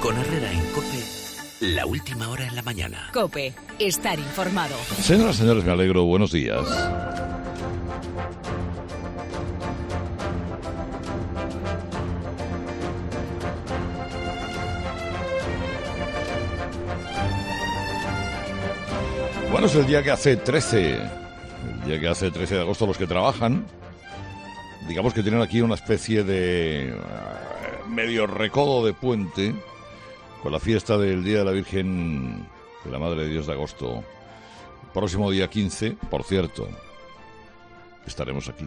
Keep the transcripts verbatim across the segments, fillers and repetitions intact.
Con Herrera en COPE, la última hora en la mañana. COPE, estar informado. Señoras y señores, me alegro. Buenos días. Bueno, es el día que hace trece, el día que hace trece de agosto. Los que trabajan, digamos que tienen aquí una especie de uh, medio recodo de puente con la fiesta del Día de la Virgen de la Madre de Dios de agosto. Próximo día quince, por cierto, estaremos aquí.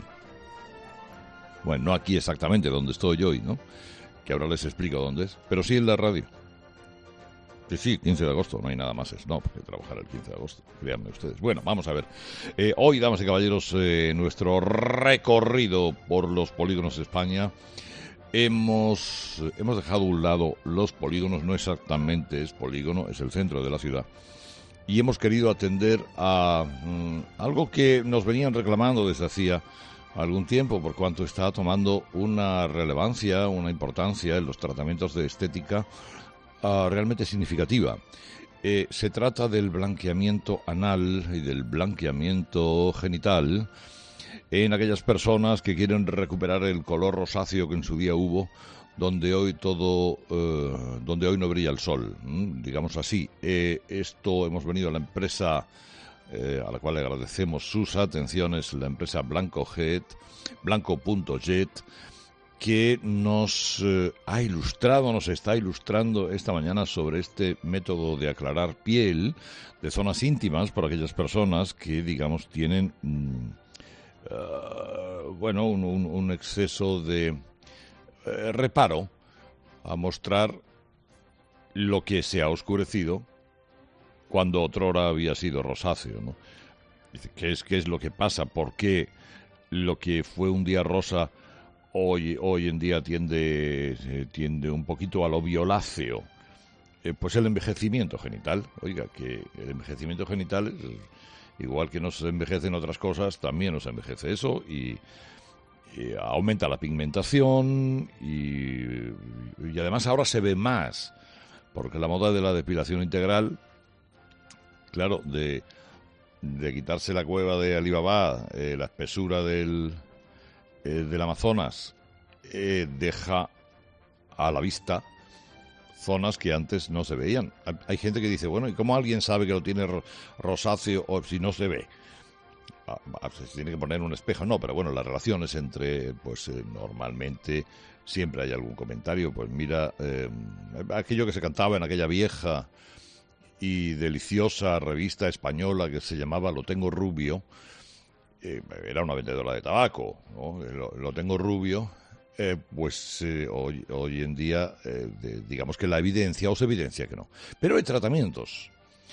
Bueno, no aquí exactamente donde estoy hoy, ¿no? Que ahora les explico dónde es, pero sí en la radio. Sí, sí, quince de agosto, no hay nada más, es no, porque trabajar el quince de agosto, créanme ustedes. Bueno, vamos a ver. Eh, hoy, damas y caballeros, eh, nuestro recorrido por los polígonos de España. Hemos, hemos dejado a un lado los polígonos, no exactamente es polígono, es el centro de la ciudad. Y hemos querido atender a mm, algo que nos venían reclamando desde hacía algún tiempo, por cuanto está tomando una relevancia, una importancia en los tratamientos de estética Uh, realmente significativa. Eh, se trata del blanqueamiento anal y del blanqueamiento genital en aquellas personas que quieren recuperar el color rosáceo que en su día hubo, donde hoy todo, uh, donde hoy no brilla el sol, ¿m? digamos así. Eh, esto hemos venido a la empresa eh, a la cual le agradecemos sus atenciones, la empresa Blancojet, blanco punto jet, que nos eh, ha ilustrado, nos está ilustrando esta mañana sobre este método de aclarar piel de zonas íntimas por aquellas personas que, digamos, tienen, mm, uh, bueno, un, un, un exceso de eh, reparo a mostrar lo que se ha oscurecido cuando otrora había sido rosáceo, ¿no? Dice, ¿qué es, qué es lo que pasa? ¿Por qué lo que fue un día rosa Hoy, hoy en día tiende, eh, tiende un poquito a lo violáceo? Eh, pues el envejecimiento genital. Oiga, que el envejecimiento genital, eh, igual que nos envejecen otras cosas, también nos envejece eso y, y aumenta la pigmentación y, y además ahora se ve más, porque la moda de la depilación integral, claro, de, de quitarse la cueva de Alibaba, eh, la espesura del... del Amazonas, eh, deja a la vista zonas que antes no se veían. Hay gente que dice, bueno, ¿y cómo alguien sabe que lo tiene rosáceo o si no se ve? Ah, se tiene que poner un espejo. No, pero bueno, las relaciones entre, pues eh, normalmente siempre hay algún comentario. Pues mira, eh, aquello que se cantaba en aquella vieja y deliciosa revista española que se llamaba Lo tengo rubio. Eh, era una vendedora de tabaco, ¿no? Lo, lo tengo rubio, eh, pues eh, hoy, hoy en día, eh, de, digamos que la evidencia, o se evidencia que no. Pero hay tratamientos.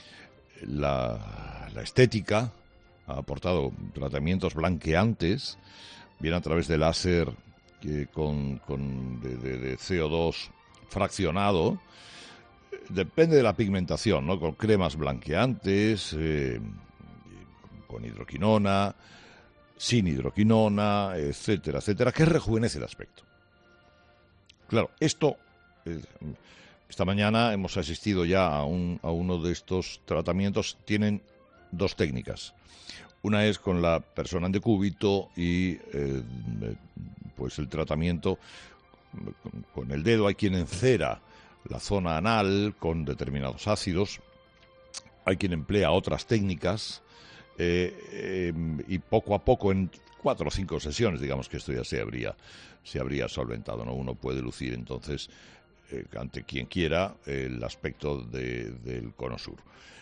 La, la estética ha aportado tratamientos blanqueantes, bien a través de láser que con, con de, de, de C O dos fraccionado. Depende de la pigmentación, ¿no? Con cremas blanqueantes, eh, con hidroquinona, sin hidroquinona, etcétera, etcétera, que rejuvenece el aspecto. Claro, esto, eh, esta mañana hemos asistido ya a, un, a uno de estos tratamientos. Tienen dos técnicas. Una es con la persona en decúbito y eh, pues el tratamiento con el dedo. Hay quien encera la zona anal con determinados ácidos. Hay quien emplea otras técnicas. Eh, eh, y poco a poco, en cuatro o cinco sesiones, digamos que esto ya se habría, se habría solventado, ¿no? Uno puede lucir entonces eh, ante quien quiera el aspecto de, del cono sur.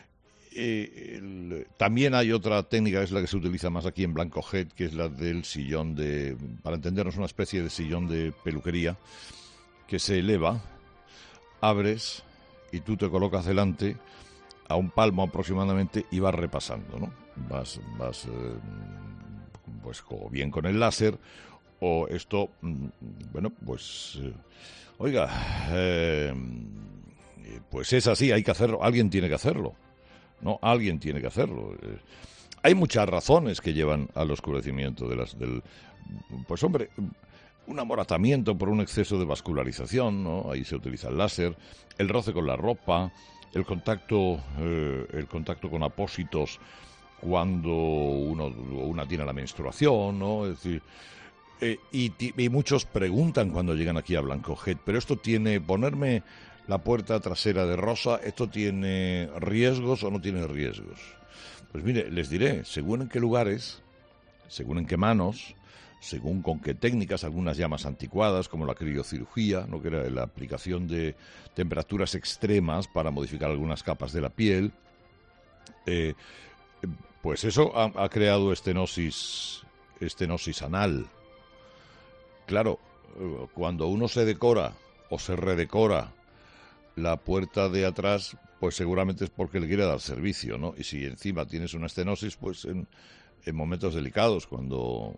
Eh, el, también hay otra técnica, que es la que se utiliza más aquí en Blancojet, que es la del sillón de, para entendernos, una especie de sillón de peluquería que se eleva, abres y tú te colocas delante a un palmo aproximadamente y vas repasando, ¿no? Vas, vas eh, pues o bien con el láser o esto, bueno, pues, eh, oiga, eh, pues es así, hay que hacerlo, alguien tiene que hacerlo, ¿no? Alguien tiene que hacerlo. Eh, hay muchas razones que llevan al oscurecimiento de las, del, pues hombre, un amoratamiento por un exceso de vascularización, ¿no? Ahí se utiliza el láser, el roce con la ropa, el contacto, eh, el contacto con apósitos cuando uno una tiene la menstruación, ¿no? Es decir, eh, y, y muchos preguntan cuando llegan aquí a Blancojet, pero esto tiene, ponerme la puerta trasera de rosa, ¿esto tiene riesgos o no tiene riesgos? Pues mire, les diré, según en qué lugares, según en qué manos, según con qué técnicas, algunas llamas anticuadas, como la criocirugía, ¿no? Que era la aplicación de temperaturas extremas para modificar algunas capas de la piel, eh, pues eso ha, ha creado estenosis, estenosis anal. Claro, cuando uno se decora o se redecora la puerta de atrás, pues seguramente es porque le quiere dar servicio, ¿no? Y si encima tienes una estenosis, pues en, en momentos delicados, cuando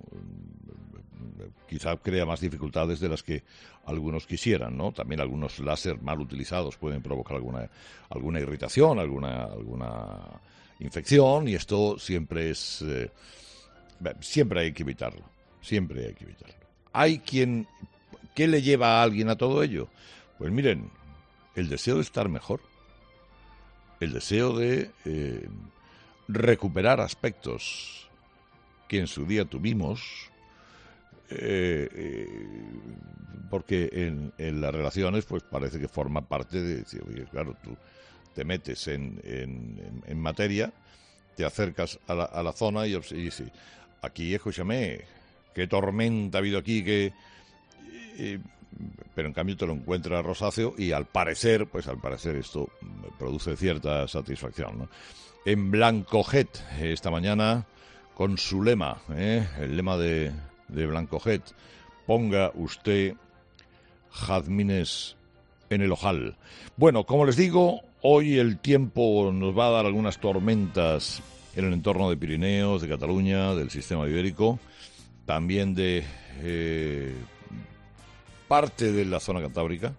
quizá crea más dificultades de las que algunos quisieran, ¿no? También algunos láser mal utilizados pueden provocar alguna alguna irritación, alguna alguna infección, y esto siempre es eh, siempre hay que evitarlo, siempre hay que evitarlo. Hay quien, ¿qué le lleva a alguien a todo ello? Pues miren, el deseo de estar mejor, el deseo de eh, recuperar aspectos que en su día tuvimos, eh, eh, porque en, en las relaciones pues parece que forma parte de decir, oye, claro, tú te metes en, en, en materia, te acercas a la, a la zona y, y sí, aquí, escúchame, qué tormenta ha habido aquí, que... Eh, pero en cambio te lo encuentras rosáceo y al parecer, pues al parecer esto produce cierta satisfacción, ¿no? En Blancojet, esta mañana, con su lema, ¿eh? el lema de, de Blancojet, ponga usted jazmines en el ojal. Bueno, como les digo, hoy el tiempo nos va a dar algunas tormentas en el entorno de Pirineos, de Cataluña, del sistema ibérico, también de... Eh, parte de la zona cantábrica,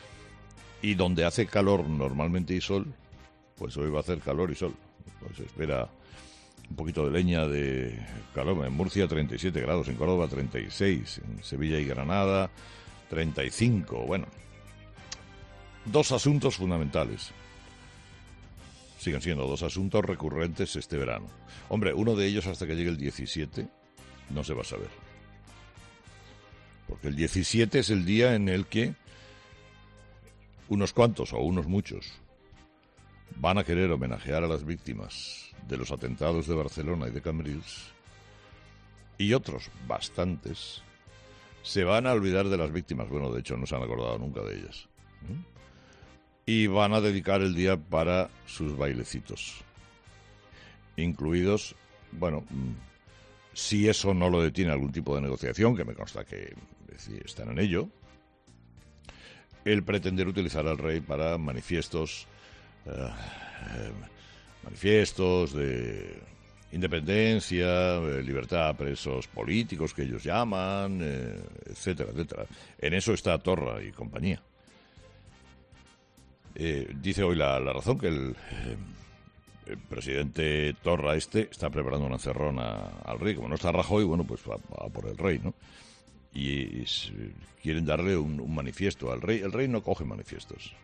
y donde hace calor normalmente y sol, pues hoy va a hacer calor y sol. Pues se espera un poquito de leña de calor. En Murcia treinta y siete grados, en Córdoba treinta y seis, en Sevilla y Granada treinta y cinco. Bueno, dos asuntos fundamentales. Siguen siendo dos asuntos recurrentes este verano. Hombre, uno de ellos hasta que llegue el diecisiete no se va a saber. Porque el diecisiete es el día en el que unos cuantos o unos muchos van a querer homenajear a las víctimas de los atentados de Barcelona y de Cambrils, y otros, bastantes, se van a olvidar de las víctimas. Bueno, de hecho no se han acordado nunca de ellas. ¿Mm? Y van a dedicar el día para sus bailecitos, incluidos, bueno... si eso no lo detiene algún tipo de negociación, que me consta que sí, están en ello, el pretender utilizar al rey para manifiestos, eh, eh, manifiestos de independencia, eh, libertad a presos políticos que ellos llaman, eh, etcétera, etcétera. En eso está Torra y compañía. Eh, dice hoy la, la razón que el... Eh, El presidente Torra este está preparando una encerrona al rey. Como no está Rajoy, bueno, pues va, va por el rey, ¿no? Y, y quieren darle un, un manifiesto al rey. El rey no coge manifiestos.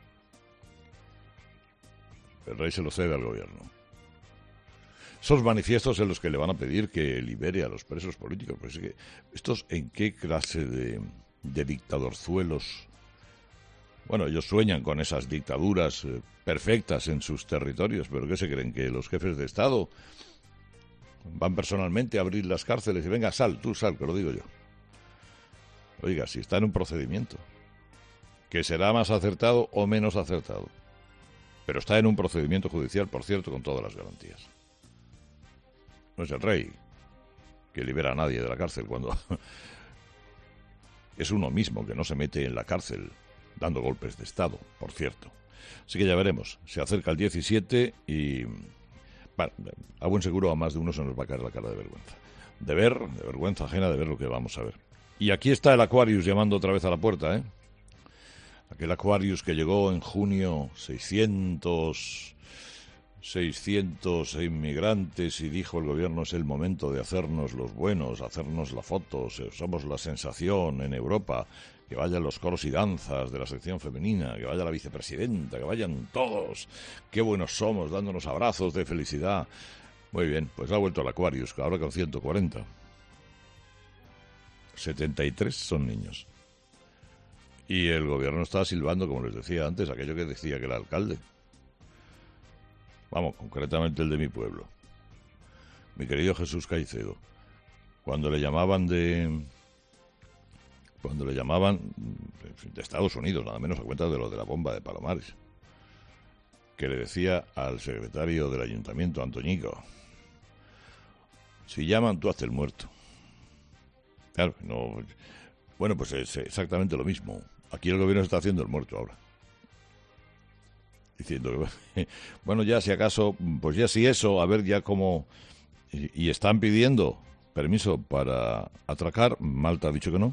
El rey se lo cede al gobierno. Esos manifiestos en los que le van a pedir que libere a los presos políticos. Pues es que, ¿estos en qué clase de, de dictadorzuelos? Bueno, ellos sueñan con esas dictaduras eh, perfectas en sus territorios, pero ¿qué se creen? ¿Que los jefes de Estado van personalmente a abrir las cárceles y venga, sal, tú sal, que lo digo yo? Oiga, si está en un procedimiento, que será más acertado o menos acertado, pero está en un procedimiento judicial, por cierto, con todas las garantías. No es el rey que libera a nadie de la cárcel cuando es uno mismo que no se mete en la cárcel dando golpes de Estado, por cierto. Así que ya veremos. Se acerca el diecisiete y... bueno, a buen seguro a más de uno se nos va a caer la cara de vergüenza. De ver, de vergüenza ajena de ver lo que vamos a ver. Y aquí está el Aquarius llamando otra vez a la puerta, ¿eh? Aquel Aquarius que llegó en junio, seiscientos seiscientos inmigrantes y dijo el gobierno es el momento de hacernos los buenos, hacernos la foto, somos la sensación en Europa, que vayan los coros y danzas de la sección femenina, que vaya la vicepresidenta, que vayan todos, qué buenos somos, dándonos abrazos de felicidad. Muy bien, pues ha vuelto al Aquarius, ahora con ciento cuarenta. setenta y tres son niños. Y el gobierno está silbando, como les decía antes, aquello que decía que el alcalde. Vamos, concretamente el de mi pueblo. Mi querido Jesús Caicedo. Cuando le llamaban de... Cuando le llamaban de Estados Unidos, nada menos a cuenta de lo de la bomba de Palomares. Que le decía al secretario del ayuntamiento, Antoñico, si llaman, tú hazte el muerto. Claro, no... Bueno, pues es exactamente lo mismo. Aquí el gobierno está haciendo el muerto ahora. Diciendo que, bueno, ya si acaso, pues ya si eso, a ver ya cómo... Y, y están pidiendo permiso para atracar. Malta ha dicho que no.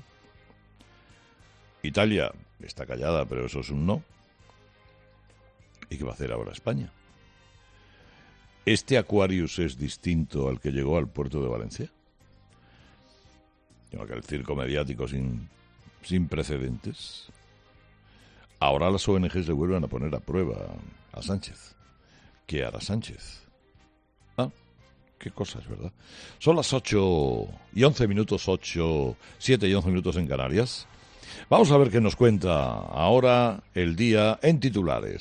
Italia está callada, pero eso es un no. ¿Y qué va a hacer ahora España? ¿Este Aquarius es distinto al que llegó al puerto de Valencia? Aquel circo mediático sin, sin precedentes. Ahora las O N Ges le vuelven a poner a prueba a Sánchez. ¿Qué hará Sánchez? Ah, qué cosas, ¿verdad? Son las ocho y once minutos, ocho, siete y once minutos en Canarias. Vamos a ver qué nos cuenta ahora el día en titulares.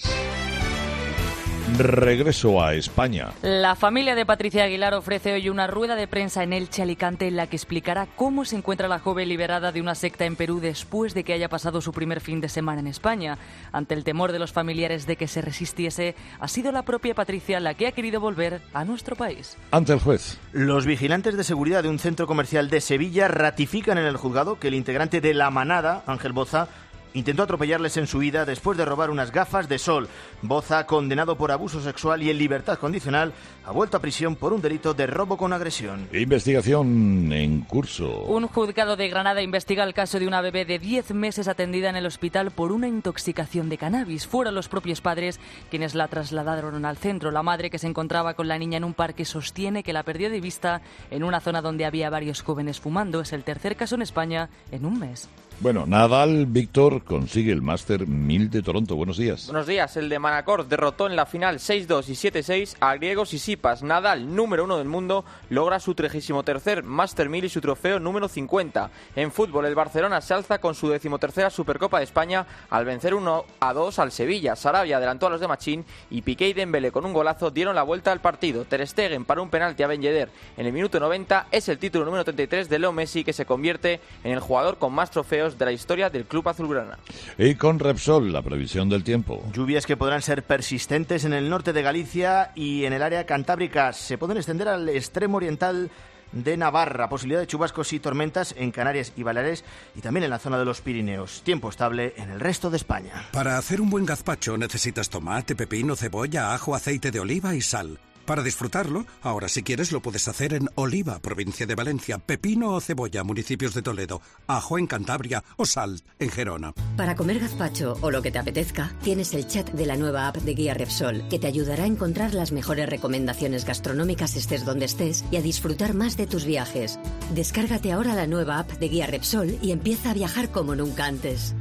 Regreso a España. La familia de Patricia Aguilar ofrece hoy una rueda de prensa en Elche, Alicante, en la que explicará cómo se encuentra la joven liberada de una secta en Perú después de que haya pasado su primer fin de semana en España. Ante el temor de los familiares de que se resistiese, ha sido la propia Patricia la que ha querido volver a nuestro país. Ante el juez. Los vigilantes de seguridad de un centro comercial de Sevilla ratifican en el juzgado que el integrante de La Manada, Ángel Boza, intentó atropellarles en su huida después de robar unas gafas de sol. Boza, condenado por abuso sexual y en libertad condicional, ha vuelto a prisión por un delito de robo con agresión. Investigación en curso. Un juzgado de Granada investiga el caso de una bebé de diez meses atendida en el hospital por una intoxicación de cannabis. Fueron los propios padres quienes la trasladaron al centro. La madre, que se encontraba con la niña en un parque, sostiene que la perdió de vista en una zona donde había varios jóvenes fumando. Es el tercer caso en España en un mes. Bueno, Nadal, Víctor, consigue el Máster mil de Toronto. Buenos días. Buenos días. El de Manacor derrotó en la final seis dos y siete seis a griegos y sipas. Nadal, número uno del mundo, logra su trigésimo tercer Máster mil y su trofeo número cincuenta. En fútbol, el Barcelona se alza con su decimotercera Supercopa de España al vencer uno a dos al Sevilla. Sarabia adelantó a los de Machín y Piqué y Dembélé con un golazo dieron la vuelta al partido. Ter Stegen para un penalti a Ben Yedder en el minuto noventa. Es el título número treinta y tres de Leo Messi, que se convierte en el jugador con más trofeos de la historia del club azulgrana. Y con Repsol, la previsión del tiempo. Lluvias que podrán ser persistentes en el norte de Galicia y en el área cantábrica. Se pueden extender al extremo oriental de Navarra. Posibilidad de chubascos y tormentas en Canarias y Baleares y también en la zona de los Pirineos. Tiempo estable en el resto de España. Para hacer un buen gazpacho necesitas tomate, pepino, cebolla, ajo, aceite de oliva y sal. Para disfrutarlo, ahora si quieres lo puedes hacer en Oliva, provincia de Valencia, pepino o cebolla, municipios de Toledo, ajo en Cantabria o sal en Gerona. Para comer gazpacho o lo que te apetezca, tienes el chat de la nueva app de Guía Repsol, que te ayudará a encontrar las mejores recomendaciones gastronómicas estés donde estés y a disfrutar más de tus viajes. Descárgate ahora la nueva app de Guía Repsol y empieza a viajar como nunca antes.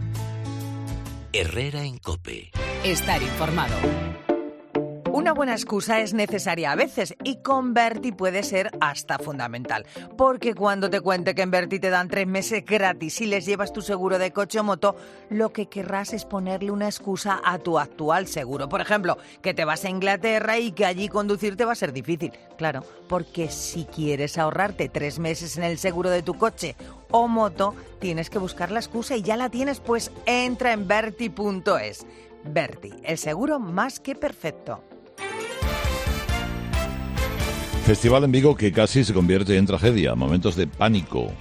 Herrera en COPE. Estar informado. Una buena excusa es necesaria a veces y con Berti puede ser hasta fundamental. Porque cuando te cuente que en Berti te dan tres meses gratis si les llevas tu seguro de coche o moto, lo que querrás es ponerle una excusa a tu actual seguro. Por ejemplo, que te vas a Inglaterra y que allí conducirte va a ser difícil. Claro, porque si quieres ahorrarte tres meses en el seguro de tu coche o moto, tienes que buscar la excusa y ya la tienes, pues entra en Berti punto es. Berti, el seguro más que perfecto. Festival en Vigo que casi se convierte en tragedia, momentos de pánico.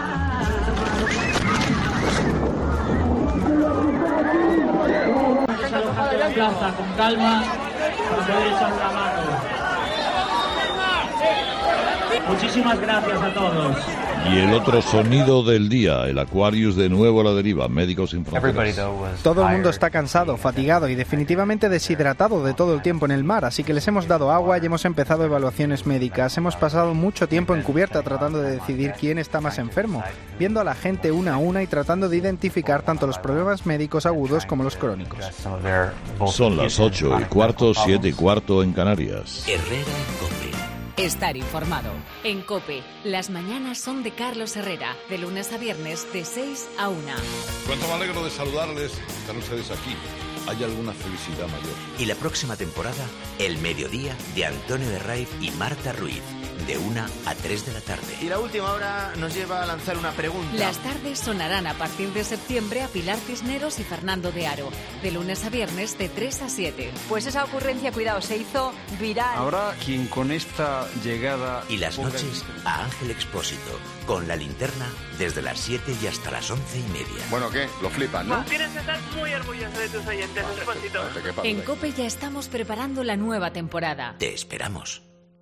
Plaza con calma, para poder echar la mano. Muchísimas gracias a todos. Y el otro sonido del día, el Aquarius de nuevo a la deriva, Médicos Sin Fronteras. Todo el mundo está cansado, fatigado y definitivamente deshidratado de todo el tiempo en el mar, así que les hemos dado agua y hemos empezado evaluaciones médicas. Hemos pasado mucho tiempo en cubierta tratando de decidir quién está más enfermo, viendo a la gente una a una y tratando de identificar tanto los problemas médicos agudos como los crónicos. Son las ocho y cuarto, siete y cuarto en Canarias. Herrera en COPE. Estar informado. En COPE, las mañanas son de Carlos Herrera, de lunes a viernes de seis a una. Cuánto me alegro de saludarles, están ustedes aquí. Hay alguna felicidad mayor. Y la próxima temporada, El Mediodía de Antonio de Raiz y Marta Ruiz, de una a tres de la tarde. Y la última hora nos lleva a lanzar una pregunta. Las tardes sonarán a partir de septiembre a Pilar Cisneros y Fernando de Aro, de lunes a viernes de tres a siete. Pues esa ocurrencia, cuidado, se hizo viral. Habrá quien con esta llegada... Y las noches a Ángel Expósito, con la linterna desde las siete y hasta las once y media. Bueno, ¿qué? Lo flipan, ¿no? Tienes que estar muy orgulloso de tus oyentes, Expósito. En COPE ya estamos preparando la nueva temporada. Te esperamos.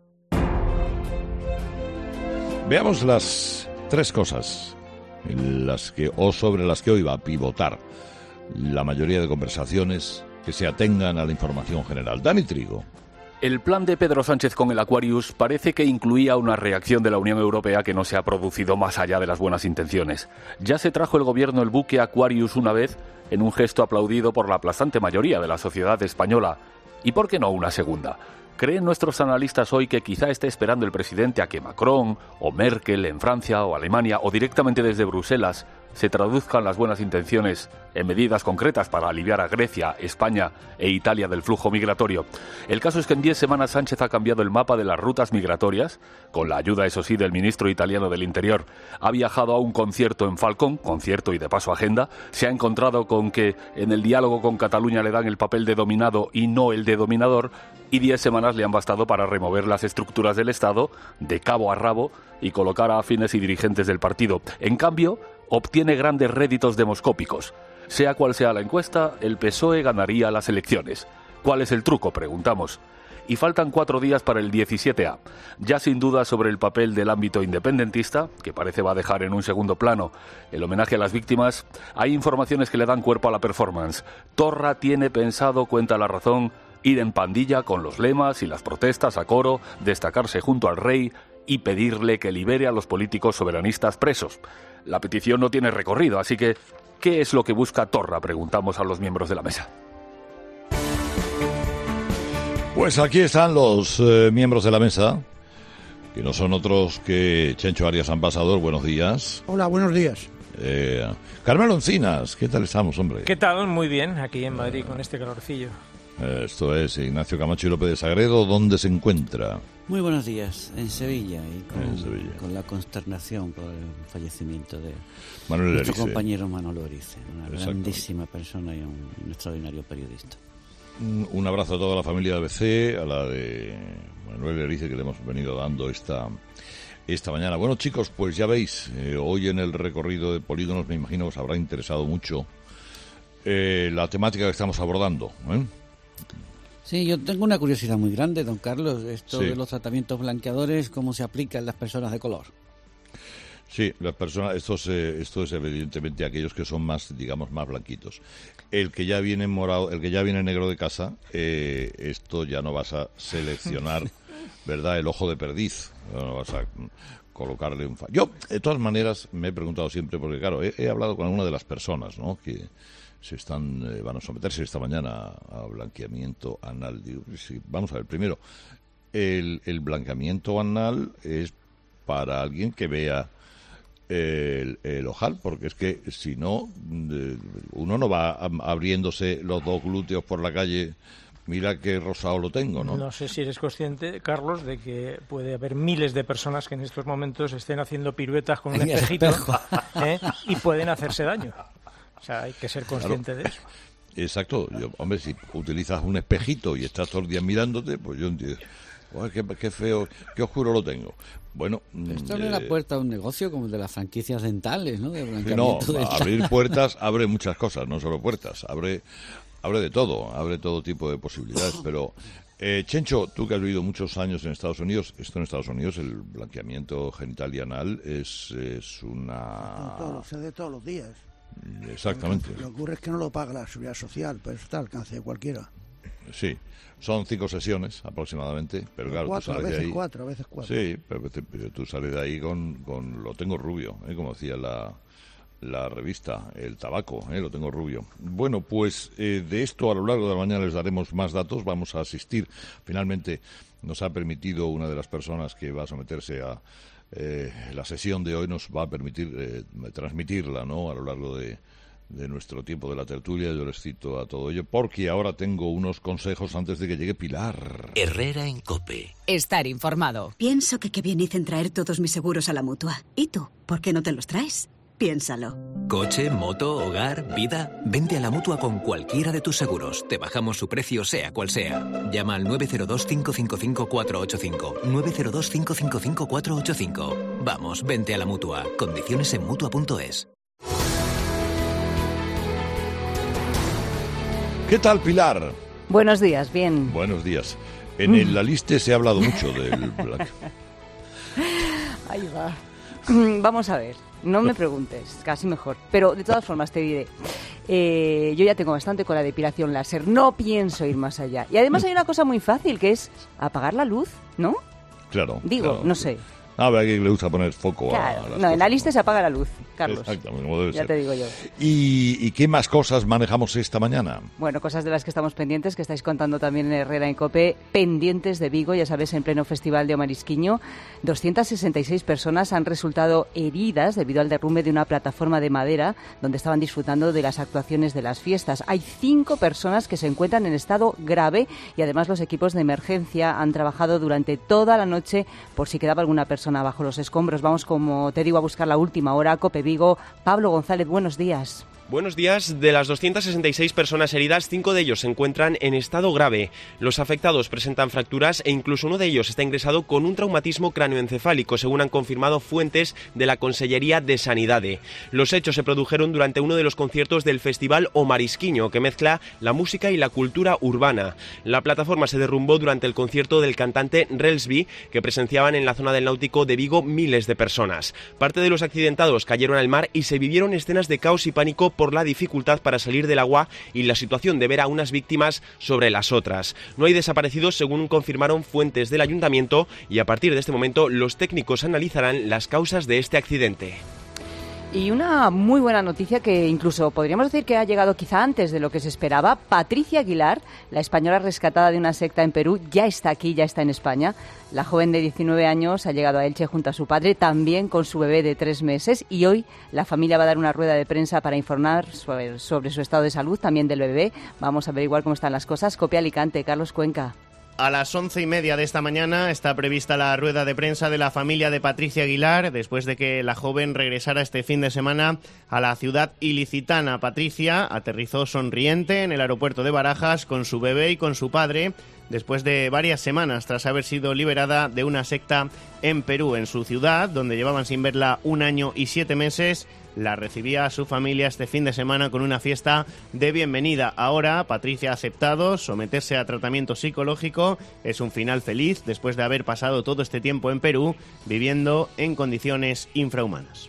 Veamos las tres cosas en las que, o sobre las que hoy va a pivotar la mayoría de conversaciones que se atengan a la información general. Dani Trigo. El plan de Pedro Sánchez con el Aquarius parece que incluía una reacción de la Unión Europea que no se ha producido más allá de las buenas intenciones. Ya se trajo el gobierno el buque Aquarius una vez, en un gesto aplaudido por la aplastante mayoría de la sociedad española. ¿Y por qué no una segunda? ¿Creen nuestros analistas hoy que quizá esté esperando el presidente a que Macron o Merkel en Francia o Alemania o directamente desde Bruselas se traduzcan las buenas intenciones en medidas concretas para aliviar a Grecia, España e Italia del flujo migratorio? El caso es que en diez semanas Sánchez ha cambiado el mapa de las rutas migratorias, con la ayuda, eso sí, del ministro italiano del Interior. Ha viajado a un concierto en Falcón, concierto y de paso agenda. Se ha encontrado con que en el diálogo con Cataluña le dan el papel de dominado y no el de dominador, y diez semanas le han bastado para remover las estructuras del Estado de cabo a rabo y colocar a afines y dirigentes del partido. En cambio, obtiene grandes réditos demoscópicos. Sea cual sea la encuesta, el P S O E ganaría las elecciones. ¿Cuál es el truco?, preguntamos. Y faltan cuatro días para el diecisiete A. Ya sin duda sobre el papel del ámbito independentista, que parece va a dejar en un segundo plano el homenaje a las víctimas, hay informaciones que le dan cuerpo a la performance. Torra tiene pensado, cuenta La Razón, ir en pandilla con los lemas y las protestas a coro, destacarse junto al rey y pedirle que libere a los políticos soberanistas presos. La petición no tiene recorrido, así que ¿qué es lo que busca Torra?, preguntamos a los miembros de la mesa. Pues aquí están los eh, miembros de la mesa, que no son otros que Chencho Arias, ambasador. Buenos días. Hola, buenos días. Eh, Carmelo Encinas, ¿qué tal estamos, hombre? ¿Qué tal? Muy bien, aquí en Madrid con este calorcillo. Eh, esto es Ignacio Camacho y López de Sagredo. ¿Dónde se encuentra? Muy buenos días, en Sevilla, y con, en Sevilla. con la consternación por el fallecimiento de Manuel nuestro Erice. compañero Manolo Erice, una grandísima Exacto. persona y un, un extraordinario periodista. Un, un abrazo a toda la familia de A B C, a la de Manuel Erice, que le hemos venido dando esta, esta mañana. Bueno, chicos, pues ya veis, eh, hoy en el recorrido de Polígonos me imagino que os habrá interesado mucho eh, la temática que estamos abordando, ¿eh? Sí, yo tengo una curiosidad muy grande, don Carlos, esto Sí. de los tratamientos blanqueadores, ¿cómo se aplica en las personas de color? Sí, las personas, esto es, eh, esto es evidentemente aquellos que son más, digamos, más blanquitos. El que ya viene morado, el que ya viene negro de casa, eh, esto ya no vas a seleccionar, ¿verdad? El ojo de perdiz, no vas a colocarle un... Fa... Yo, de todas maneras, me he preguntado siempre, porque claro, he, he hablado con alguna de las personas, ¿no?, que se están, eh, van a someterse esta mañana a blanqueamiento anal. Digo, sí, vamos a ver, primero, el, el blanqueamiento anal es para alguien que vea el, el ojal, porque es que si no, de, uno no va a, abriéndose los dos glúteos por la calle. Mira qué rosado lo tengo, ¿no? No sé si eres consciente, Carlos, de que puede haber miles de personas que en estos momentos estén haciendo piruetas con un espejito, ¿eh? Y pueden hacerse daño. O sea, hay que ser consciente claro. de eso. Exacto. Yo, hombre, si utilizas un espejito y estás todo el día mirándote, pues yo entiendo. Oh, qué, qué feo, qué oscuro lo tengo. Bueno, esto abre eh, la puerta a un negocio como el de las franquicias dentales, ¿no? De no, dental. Abrir puertas abre muchas cosas, no solo puertas. Abre, abre de todo, abre todo tipo de posibilidades. Pero Eh, Chencho, tú que has vivido muchos años en Estados Unidos, esto en Estados Unidos, el blanqueamiento genital y anal es, es una... Todo, se de todos los días. Exactamente. Lo que ocurre es que no lo paga la seguridad social, pero eso está al alcance de cualquiera. Sí, son cinco sesiones aproximadamente, pero claro, cuatro, tú sales a veces de ahí... cuatro, a veces cuatro. Sí, pero, pero tú sales de ahí con, con lo tengo rubio, ¿eh? Como decía la... la revista, el tabaco, ¿eh? Lo tengo rubio. Bueno, pues eh, de esto a lo largo de la mañana les daremos más datos. Vamos a asistir. Finalmente nos ha permitido una de las personas que va a someterse a eh, la sesión de hoy, nos va a permitir eh, transmitirla, ¿no? A lo largo de, de nuestro tiempo de la tertulia. Yo les cito a todo ello porque ahora tengo unos consejos antes de que llegue Pilar. Herrera en COPE. Estar informado. Pienso que qué bien hice en traer todos mis seguros a la Mutua. ¿Y tú? ¿Por qué no te los traes? Piénsalo. Coche, moto, hogar, vida. Vente a la Mutua con cualquiera de tus seguros. Te bajamos su precio sea cual sea. Llama al nueve cero dos, cinco cinco cinco, cuatro ocho cinco. nueve cero dos, cinco cinco cinco, cuatro ocho cinco. Vamos, vente a la Mutua. Condiciones en Mutua punto es. ¿Qué tal, Pilar? Buenos días, bien. Buenos días. En el, la lista se ha hablado mucho del Black. Ahí va. Vamos a ver. No me preguntes, casi mejor. Pero de todas formas te diré, eh, yo ya tengo bastante con la depilación láser, no pienso ir más allá. Y además hay una cosa muy fácil, que es apagar la luz, ¿no? Claro. Digo, claro. no sé. A ver, aquí le gusta poner foco claro. a las No, cosas. en la lista se apaga la luz, Carlos. Exactamente, como debe ya ser. te digo yo. ¿Y, ¿Y qué más cosas manejamos esta mañana? Bueno, cosas de las que estamos pendientes, que estáis contando también en Herrera en COPE, pendientes de Vigo, ya sabes, en pleno Festival de Omarisquiño. doscientas sesenta y seis personas han resultado heridas debido al derrumbe de una plataforma de madera donde estaban disfrutando de las actuaciones de las fiestas. Hay cinco personas que se encuentran en estado grave y además los equipos de emergencia han trabajado durante toda la noche por si quedaba alguna persona bajo los escombros. Vamos, como te digo, a buscar la última hora. COPE Vigo. Pablo González, buenos días. Buenos días. De las doscientas sesenta y seis personas heridas, cinco de ellos se encuentran en estado grave. Los afectados presentan fracturas e incluso uno de ellos está ingresado con un traumatismo cráneoencefálico, según han confirmado fuentes de la Consellería de Sanidade. Los hechos se produjeron durante uno de los conciertos del Festival Omarisquiño, que mezcla la música y la cultura urbana. La plataforma se derrumbó durante el concierto del cantante Relsby, que presenciaban en la zona del Náutico de Vigo miles de personas. Parte de los accidentados cayeron al mar y se vivieron escenas de caos y pánico por la dificultad para salir del agua y la situación de ver a unas víctimas sobre las otras. No hay desaparecidos, según confirmaron fuentes del ayuntamiento, y a partir de este momento los técnicos analizarán las causas de este accidente. Y una muy buena noticia que incluso podríamos decir que ha llegado quizá antes de lo que se esperaba. Patricia Aguilar, la española rescatada de una secta en Perú, ya está aquí, ya está en España. La joven de diecinueve años ha llegado a Elche junto a su padre, también con su bebé de tres meses. Y hoy la familia va a dar una rueda de prensa para informar sobre, sobre su estado de salud, también del bebé. Vamos a averiguar cómo están las cosas. COPE Alicante, Carlos Cuenca. A las once y media de esta mañana está prevista la rueda de prensa de la familia de Patricia Aguilar, después de que la joven regresara este fin de semana a la ciudad ilicitana. Patricia aterrizó sonriente en el aeropuerto de Barajas con su bebé y con su padre, después de varias semanas tras haber sido liberada de una secta en Perú. En su ciudad, donde llevaban sin verla un año y siete meses, la recibía a su familia este fin de semana con una fiesta de bienvenida. Ahora Patricia ha aceptado someterse a tratamiento psicológico. Es un final feliz después de haber pasado todo este tiempo en Perú viviendo en condiciones infrahumanas.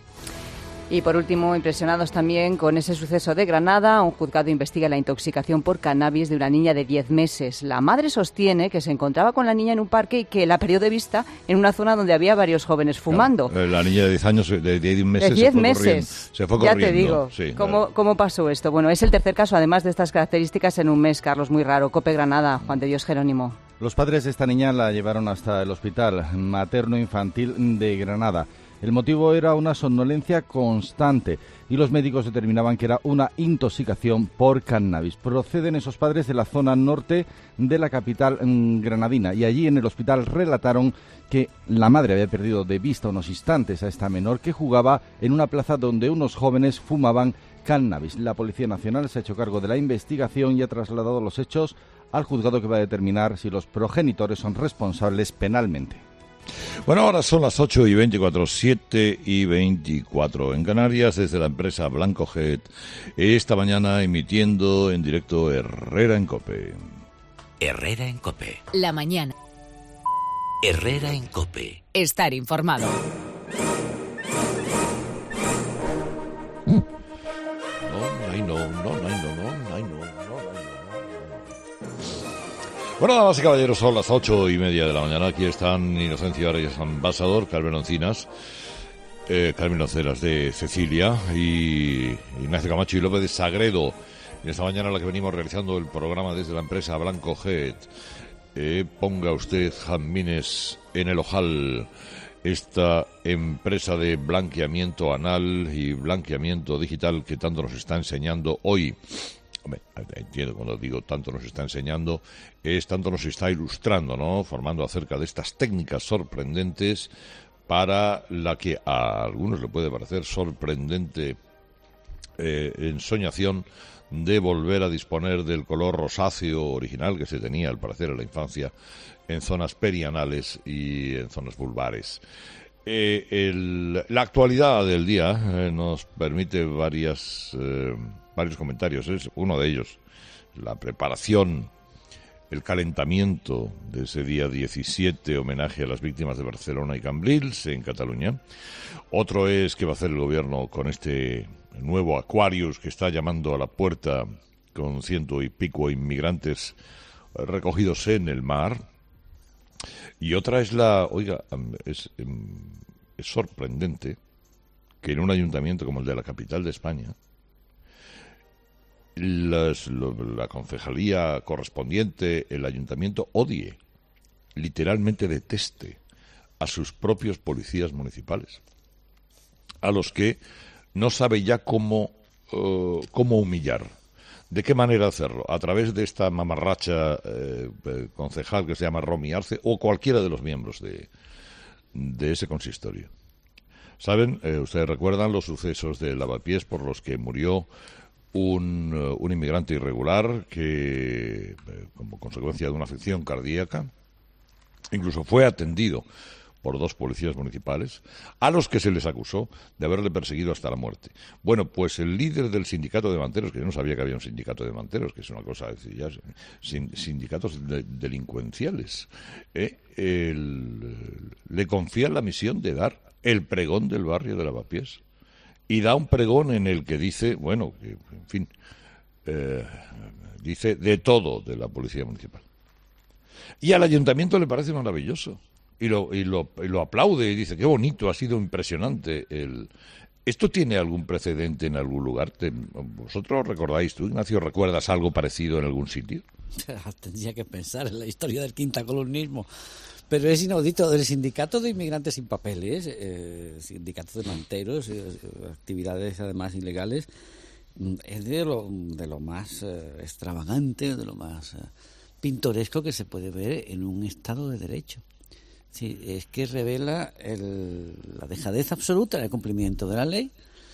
Y por último, impresionados también con ese suceso de Granada, un juzgado investiga la intoxicación por cannabis de una niña de diez meses. La madre sostiene que se encontraba con la niña en un parque y que la perdió de vista en una zona donde había varios jóvenes fumando. Claro, la niña de diez años, de diez meses, de diez se fue meses. corriendo. Se fue corriendo. Ya te digo, sí, ¿cómo, claro. ¿cómo pasó esto? Bueno, es el tercer caso, además de estas características, en un mes, Carlos, muy raro. COPE Granada, Juan de Dios Jerónimo. Los padres de esta niña la llevaron hasta el Hospital Materno-Infantil de Granada. El motivo era una somnolencia constante y los médicos determinaban que era una intoxicación por cannabis. Proceden esos padres de la zona norte de la capital mmm, granadina y allí en el hospital relataron que la madre había perdido de vista unos instantes a esta menor que jugaba en una plaza donde unos jóvenes fumaban cannabis. La Policía Nacional se ha hecho cargo de la investigación y ha trasladado los hechos al juzgado que va a determinar si los progenitores son responsables penalmente. Bueno, ahora son las ocho y veinticuatro, siete y veinticuatro en Canarias, desde la empresa Blancojet, esta mañana emitiendo en directo Herrera en COPE. Herrera en COPE. La mañana. Herrera en COPE. Estar informado. No, ay, no, no, ay, no, no, ay, no, no, ay, no. Bueno, damas y caballeros, son las ocho y media de la mañana. Aquí están Inocencio Arias Ambasador, Carmen Oncinas, eh, Carmen Onceras de Cecilia y Ignacio Camacho y López de Sagredo. En esta mañana en la que venimos realizando el programa desde la empresa Blanco Jet. Eh, ponga usted jazmines en el ojal. Esta empresa de blanqueamiento anal y blanqueamiento digital que tanto nos está enseñando hoy. Hombre, entiendo cuando digo tanto nos está enseñando, es tanto nos está ilustrando, ¿no? Formando acerca de estas técnicas sorprendentes para la que a algunos le puede parecer sorprendente eh, ensoñación de volver a disponer del color rosáceo original que se tenía al parecer en la infancia en zonas perianales y en zonas vulvares. Eh, el, la actualidad del día eh, nos permite varias, eh, varios comentarios. Es uno de ellos, la preparación, el calentamiento de ese día diecisiete, homenaje a las víctimas de Barcelona y Cambrils en Cataluña. Otro es qué va a hacer el gobierno con este nuevo Aquarius que está llamando a la puerta con ciento y pico inmigrantes recogidos en el mar. Y otra es la, oiga, es, es sorprendente que en un ayuntamiento como el de la capital de España, las, lo, la concejalía correspondiente, el ayuntamiento odie, literalmente deteste a sus propios policías municipales, a los que no sabe ya cómo, uh, cómo humillar. ¿De qué manera hacerlo? A través de esta mamarracha eh, concejal que se llama Romy Arce o cualquiera de los miembros de, de ese consistorio. ¿Saben? Eh, ustedes recuerdan los sucesos de Lavapiés por los que murió un, uh, un inmigrante irregular que, eh, como consecuencia de una afección cardíaca, incluso fue atendido por dos policías municipales, a los que se les acusó de haberle perseguido hasta la muerte. Bueno, pues el líder del sindicato de manteros, que yo no sabía que había un sindicato de manteros, que es una cosa, decir, ya, sindicatos de, delincuenciales, ¿eh? el, le confía la misión de dar el pregón del barrio de Lavapiés. Y da un pregón en el que dice, bueno, que, en fin, eh, dice de todo de la policía municipal. Y al ayuntamiento le parece maravilloso. Y lo, y, lo, y lo aplaude y dice, qué bonito, ha sido impresionante. El... ¿Esto tiene algún precedente en algún lugar? ¿Te... ¿Vosotros recordáis, tú, Ignacio, recuerdas algo parecido en algún sitio? Tendría que pensar en la historia del quintacolumnismo. Pero es inaudito. El sindicato de inmigrantes sin papeles, eh, sindicato de manteros, eh, actividades además ilegales, es de lo, de lo más eh, extravagante, de lo más eh, pintoresco que se puede ver en un Estado de Derecho. Sí, es que revela el, la dejadez absoluta del cumplimiento de la ley,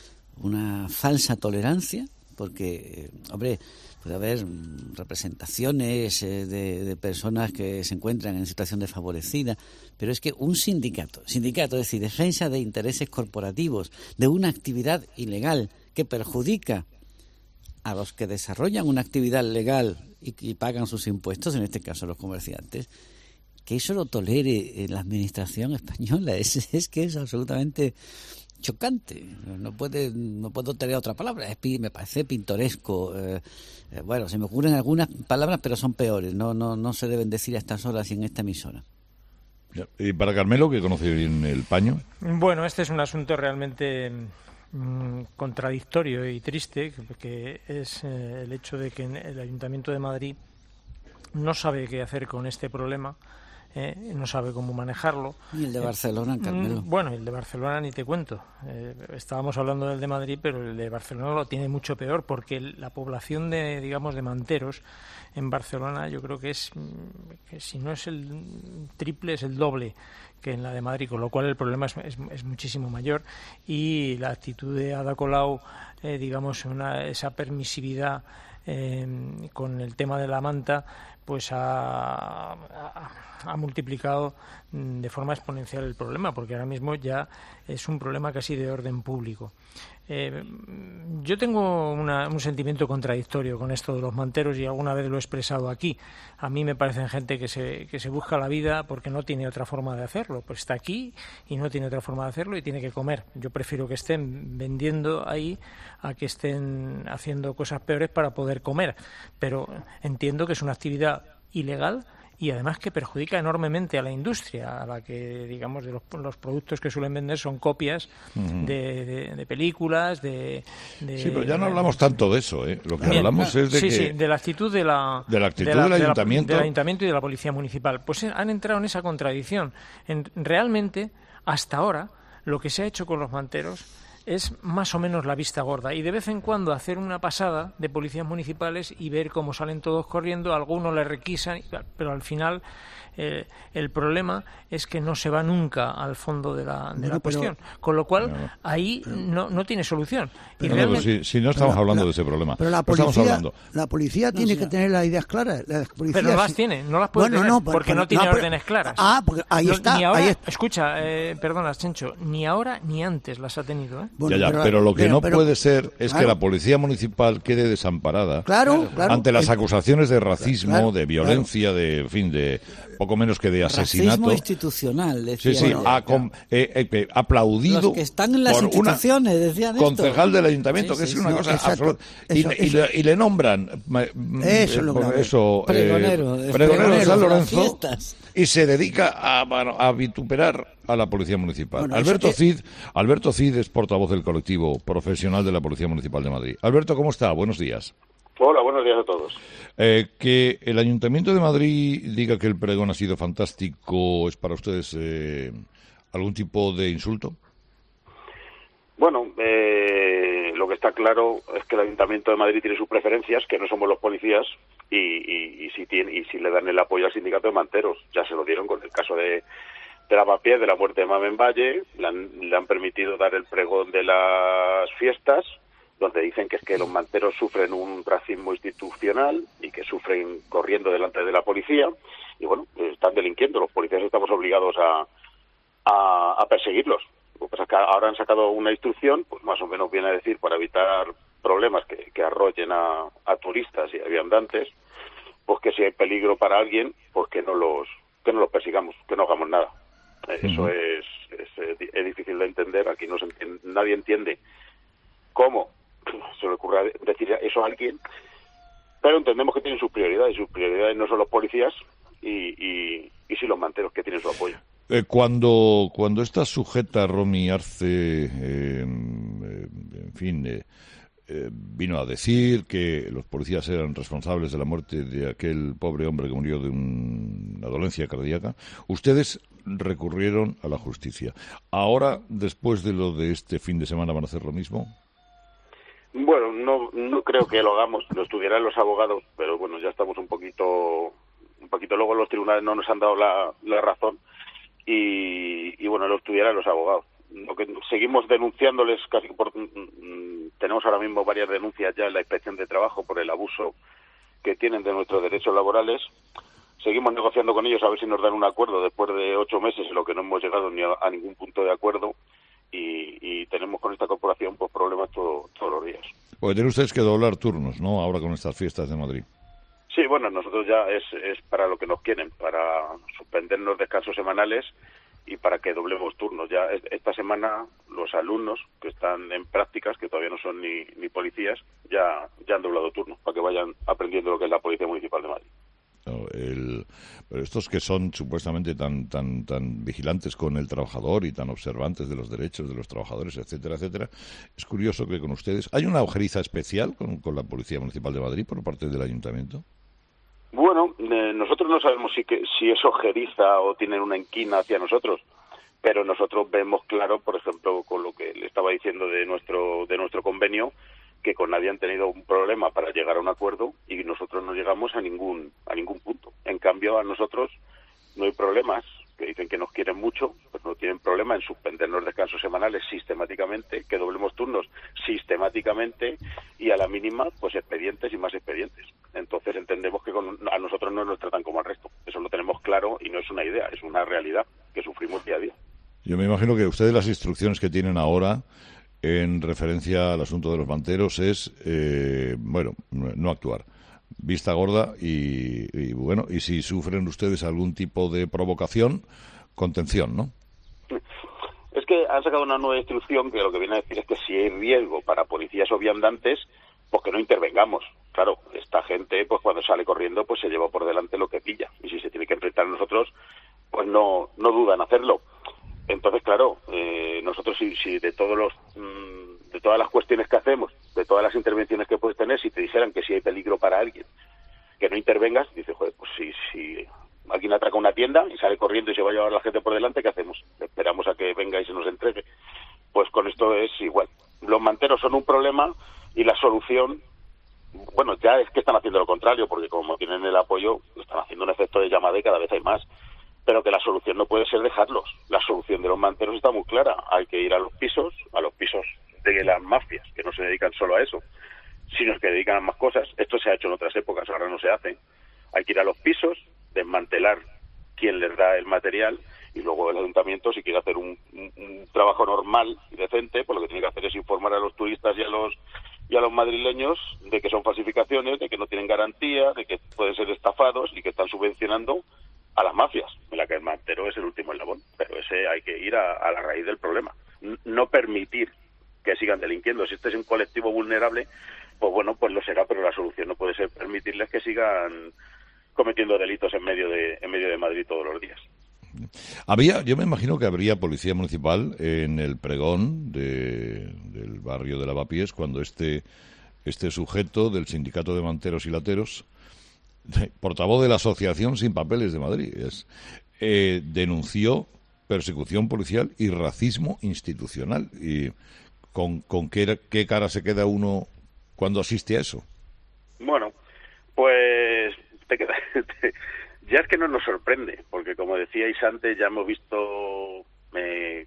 una falsa tolerancia, porque, eh, hombre, puede haber representaciones eh, de, de personas que se encuentran en situación desfavorecida, pero es que un sindicato, sindicato, es decir, defensa de intereses corporativos, de una actividad ilegal que perjudica a los que desarrollan una actividad legal y, y pagan sus impuestos, en este caso los comerciantes, que eso lo tolere la administración española, es, es que es absolutamente chocante. No puede, no puedo tener otra palabra. Es, me parece pintoresco. Eh, eh, bueno, se me ocurren algunas palabras, pero son peores. No, no, no se deben decir a estas horas y en esta emisora. ¿Y para Carmelo, que conoce bien el paño? Bueno, este es un asunto realmente mmm, contradictorio y triste, que, que es eh, el hecho de que el Ayuntamiento de Madrid no sabe qué hacer con este problema. Eh, no sabe cómo manejarlo. ¿Y el de Barcelona, Carmelo? Bueno, el de Barcelona ni te cuento. Eh, estábamos hablando del de Madrid, pero el de Barcelona lo tiene mucho peor, porque la población de, digamos, de manteros en Barcelona, yo creo que es, que si no es el triple, es el doble que en la de Madrid, con lo cual el problema es, es, es muchísimo mayor. Y la actitud de Ada Colau, eh, digamos, una, esa permisividad eh, con el tema de la manta, pues ha, ha, ha multiplicado de forma exponencial el problema, porque ahora mismo ya es un problema casi de orden público. Eh, yo tengo una, un sentimiento contradictorio con esto de los manteros y alguna vez lo he expresado aquí. A mí me parecen gente que se, que se busca la vida porque no tiene otra forma de hacerlo. Pues está aquí y no tiene otra forma de hacerlo y tiene que comer. Yo prefiero que estén vendiendo ahí a que estén haciendo cosas peores para poder comer. Pero entiendo que es una actividad ilegal y además que perjudica enormemente a la industria, a la que, digamos, de los, los productos que suelen vender son copias uh-huh. de, de, de películas, de, de... Sí, pero ya no hablamos tanto de eso, ¿eh? Lo que Bien, hablamos es de sí, que... Sí, de la actitud de la... De la actitud de la, del de la, ayuntamiento. del ayuntamiento y de la policía municipal. Pues han entrado en esa contradicción. En, realmente, hasta ahora, lo que se ha hecho con los manteros es más o menos la vista gorda y de vez en cuando hacer una pasada de policías municipales y ver cómo salen todos corriendo, algunos le requisan, pero al final eh, el problema es que no se va nunca al fondo de la, de bueno, la cuestión, pero, con lo cual pero, ahí pero, no, no tiene solución. Y no, realmente, no, si, si no estamos pero, hablando la, de ese problema, pero la no policía, estamos hablando. La policía tiene no, que tener las ideas claras. La policía, pero no las sí. tiene, no las puede bueno, tener no, porque pero, no tiene no, pero, órdenes claras. Ah, porque ahí no, está. Ni ahora, ahí está. Escucha, eh, perdona, Chencho, ni ahora ni antes las ha tenido. ¿eh? Bueno, ya, ya, pero, pero lo que pero, no pero, puede ser es claro. que la policía municipal quede desamparada claro, claro, ante las el, acusaciones de racismo, claro, de violencia, claro. de, en fin, de poco menos que de asesinato. Racismo institucional, decía. Sí, sí, bueno, a, com, eh, eh, aplaudido los que están en las instituciones, decían esto. Concejal del ayuntamiento, sí, que sí, es una no, cosa exacto, absoluta. Y, eso, y, eso. Le, y le nombran eso, eh, lo por eso pregonero, eh, pregonero de San Lorenzo fiestas. Y se dedica a, bueno, a vituperar a la Policía Municipal. Bueno, Alberto que... Cid, Alberto Cid es portavoz del colectivo profesional de la Policía Municipal de Madrid. Alberto, ¿cómo está? Buenos días. Hola, buenos días a todos. Eh, que el Ayuntamiento de Madrid diga que el pregón ha sido fantástico, ¿es para ustedes eh, algún tipo de insulto? Bueno, eh, lo que está claro es que el Ayuntamiento de Madrid tiene sus preferencias, que no somos los policías, y, y, y, si, tiene, y si le dan el apoyo al sindicato de manteros. Ya se lo dieron con el caso de, de Lavapiés, de la muerte de Mamen Valle, le han, le han permitido dar el pregón de las fiestas, donde dicen que es que los manteros sufren un racismo institucional y que sufren corriendo delante de la policía, y bueno, están delinquiendo. Los policías estamos obligados a, a, a perseguirlos. Lo que pasa es que ahora han sacado una instrucción, pues más o menos viene a decir, para evitar problemas que, que arrollen a, a turistas y a viandantes, pues que si hay peligro para alguien, pues que no los que no los persigamos, que no hagamos nada. Uh-huh. Eso es, es, es difícil de entender. Aquí no se entiende, nadie entiende cómo se le ocurre decir eso a alguien, pero entendemos que tienen sus prioridades, y sus prioridades no son los policías y, y, y sí los manteros, que tienen su apoyo. Eh, cuando cuando esta sujeta Romy Arce, eh, en fin, eh, eh, vino a decir que los policías eran responsables de la muerte de aquel pobre hombre que murió de un, una dolencia cardíaca, ustedes recurrieron a la justicia. Ahora, después de lo de este fin de semana, ¿van a hacer lo mismo? Bueno, no no creo que lo hagamos, lo estudiarán los abogados, pero bueno, ya estamos un poquito, un poquito luego los tribunales no nos han dado la, la razón. Y, y bueno, lo estudiarán los abogados. Lo que seguimos denunciándoles casi por, mm, tenemos ahora mismo varias denuncias ya en la Inspección de Trabajo por el abuso que tienen de nuestros derechos laborales. Seguimos negociando con ellos a ver si nos dan un acuerdo después de ocho meses, en lo que no hemos llegado ni a, a ningún punto de acuerdo, y, y tenemos con esta corporación pues problemas todo, todos los días. Pues tienen ustedes que doblar turnos, ¿no? Ahora con estas fiestas de Madrid. Sí, bueno, nosotros ya es, es para lo que nos quieren, para suspendernos descansos semanales y para que doblemos turnos. Ya esta semana los alumnos que están en prácticas, que todavía no son ni, ni policías, ya, ya han doblado turnos para que vayan aprendiendo lo que es la Policía Municipal de Madrid. No, el, pero estos que son supuestamente tan, tan, tan vigilantes con el trabajador y tan observantes de los derechos de los trabajadores, etcétera, etcétera, es curioso que con ustedes... ¿Hay una ojeriza especial con, con la Policía Municipal de Madrid por parte del Ayuntamiento? Bueno, eh, nosotros no sabemos si, que, si es ojeriza o tienen una inquina hacia nosotros, pero nosotros vemos claro, por ejemplo, con lo que le estaba diciendo de nuestro de nuestro convenio, que con nadie han tenido un problema para llegar a un acuerdo y nosotros no llegamos a ningún a ningún punto. En cambio, a nosotros no hay problemas, que dicen que nos quieren mucho, pues no tienen problema en suspendernos descansos semanales sistemáticamente, que doblemos turnos sistemáticamente y a la mínima, pues expedientes y más expedientes. Entonces entendemos que con, a nosotros no nos tratan como al resto. Eso lo tenemos claro y no es una idea, es una realidad que sufrimos día a día. Yo me imagino que ustedes las instrucciones que tienen ahora en referencia al asunto de los manteros es, eh, bueno, no actuar. Vista gorda y, y, bueno, y si sufren ustedes algún tipo de provocación, contención, ¿no? Es que han sacado una nueva instrucción que lo que viene a decir es que si hay riesgo para policías o viandantes, pues que no intervengamos. Claro, esta gente, pues cuando sale corriendo, pues se lleva por delante lo que pilla. Y si se tiene que enfrentar a nosotros, pues no no dudan hacerlo. Entonces, claro, eh, nosotros si, si de todos los mmm, de todas las cuestiones que hacemos, de todas las intervenciones que puedes tener, si te dijeran que si hay peligro para alguien, que no intervengas, dices, joder, pues si, si alguien atraca una tienda y sale corriendo y se va a llevar a la gente por delante, ¿qué hacemos? Esperamos a que venga y se nos entregue. Pues con esto es igual. Los manteros son un problema y la solución, bueno, ya es que están haciendo lo contrario, porque como tienen el apoyo, están haciendo un efecto de llamada y cada vez hay más. Pero que la solución no puede ser dejarlos. La solución de los manteros está muy clara. Hay que ir a los pisos, a los pisos de las mafias, que no se dedican solo a eso, sino que dedican a más cosas. Esto se ha hecho en otras épocas, ahora no se hace. Hay que ir a los pisos, desmantelar quien les da el material, y luego el ayuntamiento, si quiere hacer un, un, un trabajo normal y decente, pues lo que tiene que hacer es informar a los turistas y a los y a los madrileños de que son falsificaciones, de que no tienen garantía, de que pueden ser estafados y que están subvencionando a las mafias, en la que el mantero es el último eslabón, pero ese hay que ir a, a la raíz del problema. No permitir que sigan delinquiendo. Si este es un colectivo vulnerable, pues bueno, pues lo será, pero la solución no puede ser permitirles que sigan cometiendo delitos en medio de en medio de Madrid todos los días. Había, yo me imagino que habría policía municipal en el pregón de, del barrio de Lavapiés cuando este este sujeto del sindicato de manteros y lateros, portavoz de la Asociación Sin Papeles de Madrid, es, eh, denunció persecución policial y racismo institucional. Y con, con qué, qué cara se queda uno cuando asiste a eso. Bueno, pues te queda, te, ya es que no nos sorprende, porque como decíais antes, ya hemos visto eh,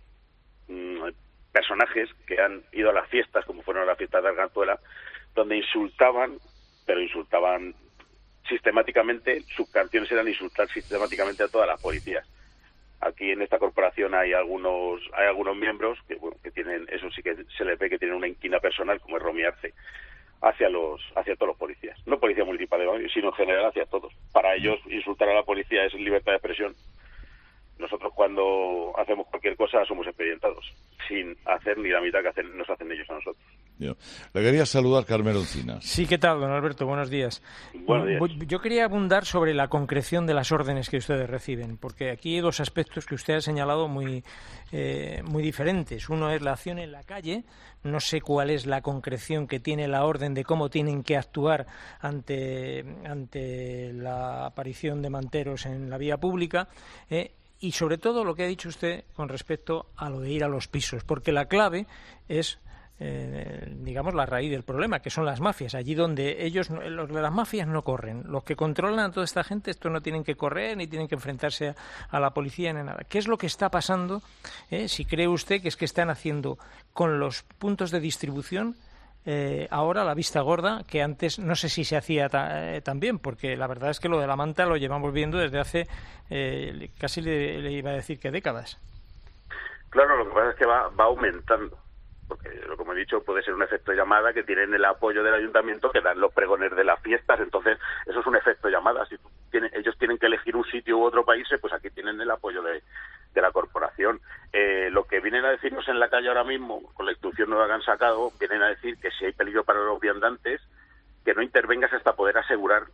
personajes que han ido a las fiestas, como fueron a las fiestas de Arganzuela, donde insultaban, pero insultaban sistemáticamente, sus canciones eran insultar sistemáticamente a todas las policías. Aquí en esta corporación hay algunos hay algunos miembros que bueno, que tienen, eso sí que se les ve que tienen una inquina personal, como es Romy Arce, hacia los hacia todos los policías, no policía municipal de Madrid, sino en general hacia todos. Para ellos insultar a la policía es libertad de expresión. Nosotros cuando hacemos cualquier cosa somos expedientados, sin hacer ni la mitad que hacen, nos hacen ellos a nosotros. Yo. Le quería saludar Carmelo Encinas. Sí, ¿qué tal, don Alberto? Buenos días. Buenos días. Yo quería abundar sobre la concreción de las órdenes que ustedes reciben, porque aquí hay dos aspectos que usted ha señalado muy, eh, muy diferentes. Uno es la acción en la calle. No sé cuál es la concreción que tiene la orden de cómo tienen que actuar ante, ante la aparición de manteros en la vía pública, eh, y sobre todo lo que ha dicho usted con respecto a lo de ir a los pisos, porque la clave es, eh, digamos, la raíz del problema, que son las mafias. Allí donde ellos, los de las mafias no corren. Los que controlan a toda esta gente, estos no tienen que correr ni tienen que enfrentarse a, a la policía ni nada. ¿Qué es lo que está pasando? Eh, si cree usted que es que están haciendo con los puntos de distribución Eh, ahora la vista gorda, que antes no sé si se hacía ta, eh, también, porque la verdad es que lo de la manta lo llevamos viendo desde hace eh, casi le, le iba a decir que décadas. Claro, lo que pasa es que va, va aumentando, porque como he dicho puede ser un efecto llamada, que tienen el apoyo del ayuntamiento, que dan los pregones de las fiestas, entonces eso es un efecto llamada. Si tiene, ellos tienen que elegir un sitio u otro país, pues aquí tienen el apoyo de, de la corporación. Eh, lo que vienen a decirnos en la calle ahora mismo, con la instrucción nueva que han sacado, vienen a decir que si hay peligro para los viandantes, que no intervengas hasta poder asegurar,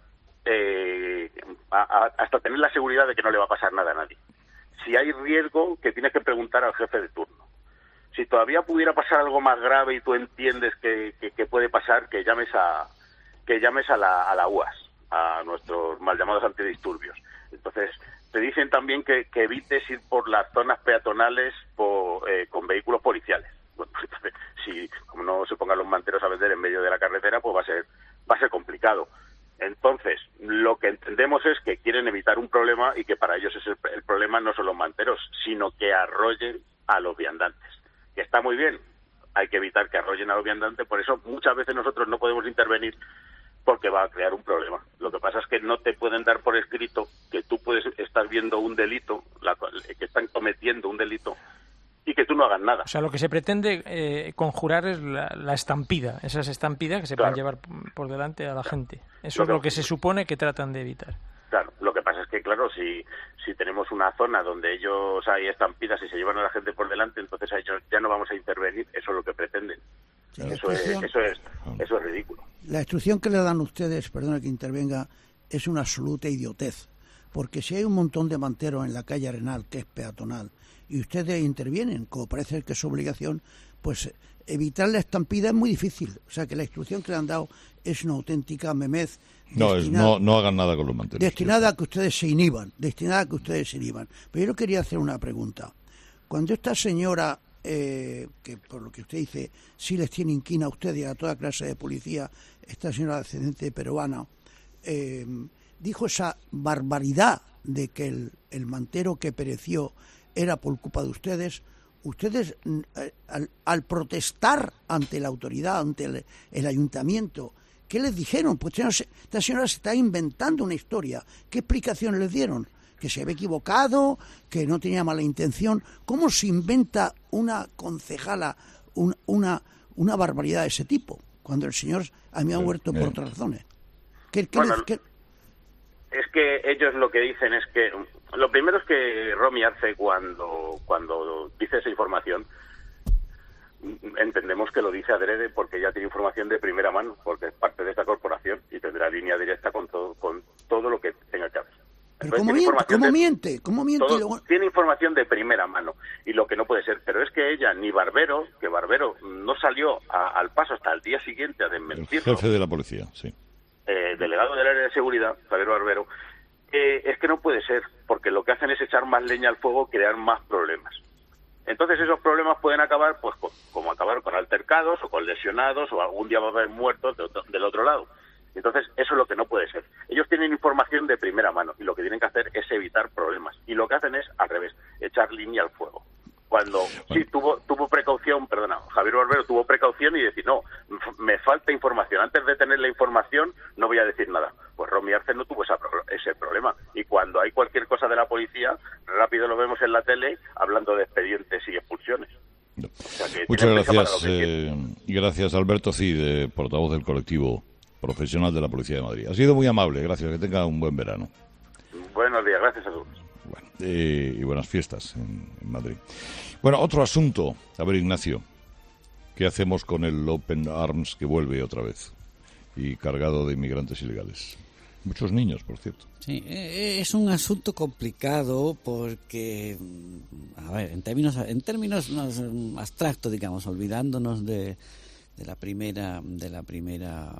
eh, a, a, hasta tener la seguridad de que no le va a pasar nada a nadie. Si hay riesgo, que tienes que preguntar al jefe de turno. Si todavía pudiera pasar algo más grave y tú entiendes que, que, que puede pasar, que llames a que llames a la, a la U A S, a nuestros mal llamados antidisturbios. Entonces, te dicen también que, que evites ir por las zonas peatonales por, eh, con vehículos policiales. Bueno, entonces, si como no se pongan los manteros a vender en medio de la carretera, pues va a ser va a ser complicado. Entonces, lo que entendemos es que quieren evitar un problema y que para ellos es el, el problema no son los manteros, sino que arrollen a los viandantes. Que está muy bien, hay que evitar que arrollen a los viandantes, por eso muchas veces nosotros no podemos intervenir porque va a crear un problema. Lo que pasa es que no te pueden dar por escrito que tú puedes estar viendo un delito, la, que están cometiendo un delito, y que tú no hagas nada. O sea, lo que se pretende eh, conjurar es la, la estampida, esas estampidas que se Claro. pueden llevar por delante a la gente. Eso Lo es que- lo que se supone que tratan de evitar. Claro, lo que pasa es que, claro, si, si tenemos una zona donde ellos hay estampidas y se llevan a la gente por delante, entonces a ellos ya no vamos a intervenir, eso es lo que pretenden. Sí, la Eso es, instrucción- eso es, eso es ridículo. La instrucción que le dan ustedes, perdona que intervenga, es una absoluta idiotez. Porque si hay un montón de manteros en la calle Arenal, que es peatonal, y ustedes intervienen, como parece que es su obligación, pues evitar la estampida es muy difícil. O sea que la instrucción que le han dado es una auténtica memez. No, es, destinada- no, no hagan nada con los manteros. destinada a que ustedes se inhiban, destinada a que ustedes se inhiban. Pero yo quería hacer una pregunta. Cuando esta señora, eh, que por lo que usted dice, sí les tiene inquina a ustedes y a toda clase de policía, esta señora descendiente peruana, eh, dijo esa barbaridad de que el, el mantero que pereció era por culpa de ustedes, ustedes mm, eh, al, al protestar ante la autoridad, ante el, el ayuntamiento, ¿qué les dijeron? Pues esta señora- esta señora se está inventando una historia. ¿Qué explicación les dieron? Que se había equivocado, que no tenía mala intención. ¿Cómo se inventa una concejala un- una, una barbaridad de ese tipo? Cuando el señor a mí ha muerto por eh. otras razones. ¿Qué, qué Bueno, les- qué- Es que ellos lo que dicen es que, lo primero es que Romy Arce cuando, cuando dice esa información, entendemos que lo dice adrede porque ella tiene información de primera mano, porque es parte de esta corporación y tendrá línea directa con todo, con todo lo que tenga que hacer. ¿Pero Entonces, cómo tiene miente? información ¿Cómo de- miente? ¿Cómo miente? todo- Y luego- Tiene información de primera mano y lo que no puede ser, pero es que ella ni Barbero, que Barbero no salió a- al paso hasta el día siguiente a El desmentirlo, jefe de la policía, sí. eh, delegado del área de seguridad, Javier Barbero, eh, es que no puede ser, porque lo que hacen es echar más leña al fuego, crear más problemas. Entonces esos problemas pueden acabar, pues co- como acabar con altercados o con lesionados o algún día va a haber muertos de otro- del otro lado. Entonces eso es lo que no puede ser. Ellos tienen información de primera mano y lo que tienen que hacer es evitar problemas. Y lo que hacen es al revés, echar línea al fuego. Cuando sí tuvo tuvo precaución, perdona, Javier Barbero tuvo precaución y decir, no, f- me falta información. Antes de tener la información no voy a decir nada. Pues Romy Arce no tuvo esa pro- ese problema. Y cuando hay cualquier cosa de la policía, rápido lo vemos en la tele hablando de expedientes y expulsiones. O sea que Muchas tienen prisa para gracias. lo que quieren. eh, y gracias, Alberto Cid, portavoz del colectivo profesional de la Policía de Madrid. Ha sido muy amable, gracias. Que tenga un buen verano. Buenos días, gracias a todos. Eh, y buenas fiestas en, en Madrid. Bueno, otro asunto. A ver, Ignacio, ¿qué hacemos con el Open Arms que vuelve otra vez y cargado de inmigrantes ilegales? Muchos niños, por cierto. Sí, eh, es un asunto complicado porque, a ver, en términos en términos más, mm, abstractos, digamos, olvidándonos de, de la primera de la primera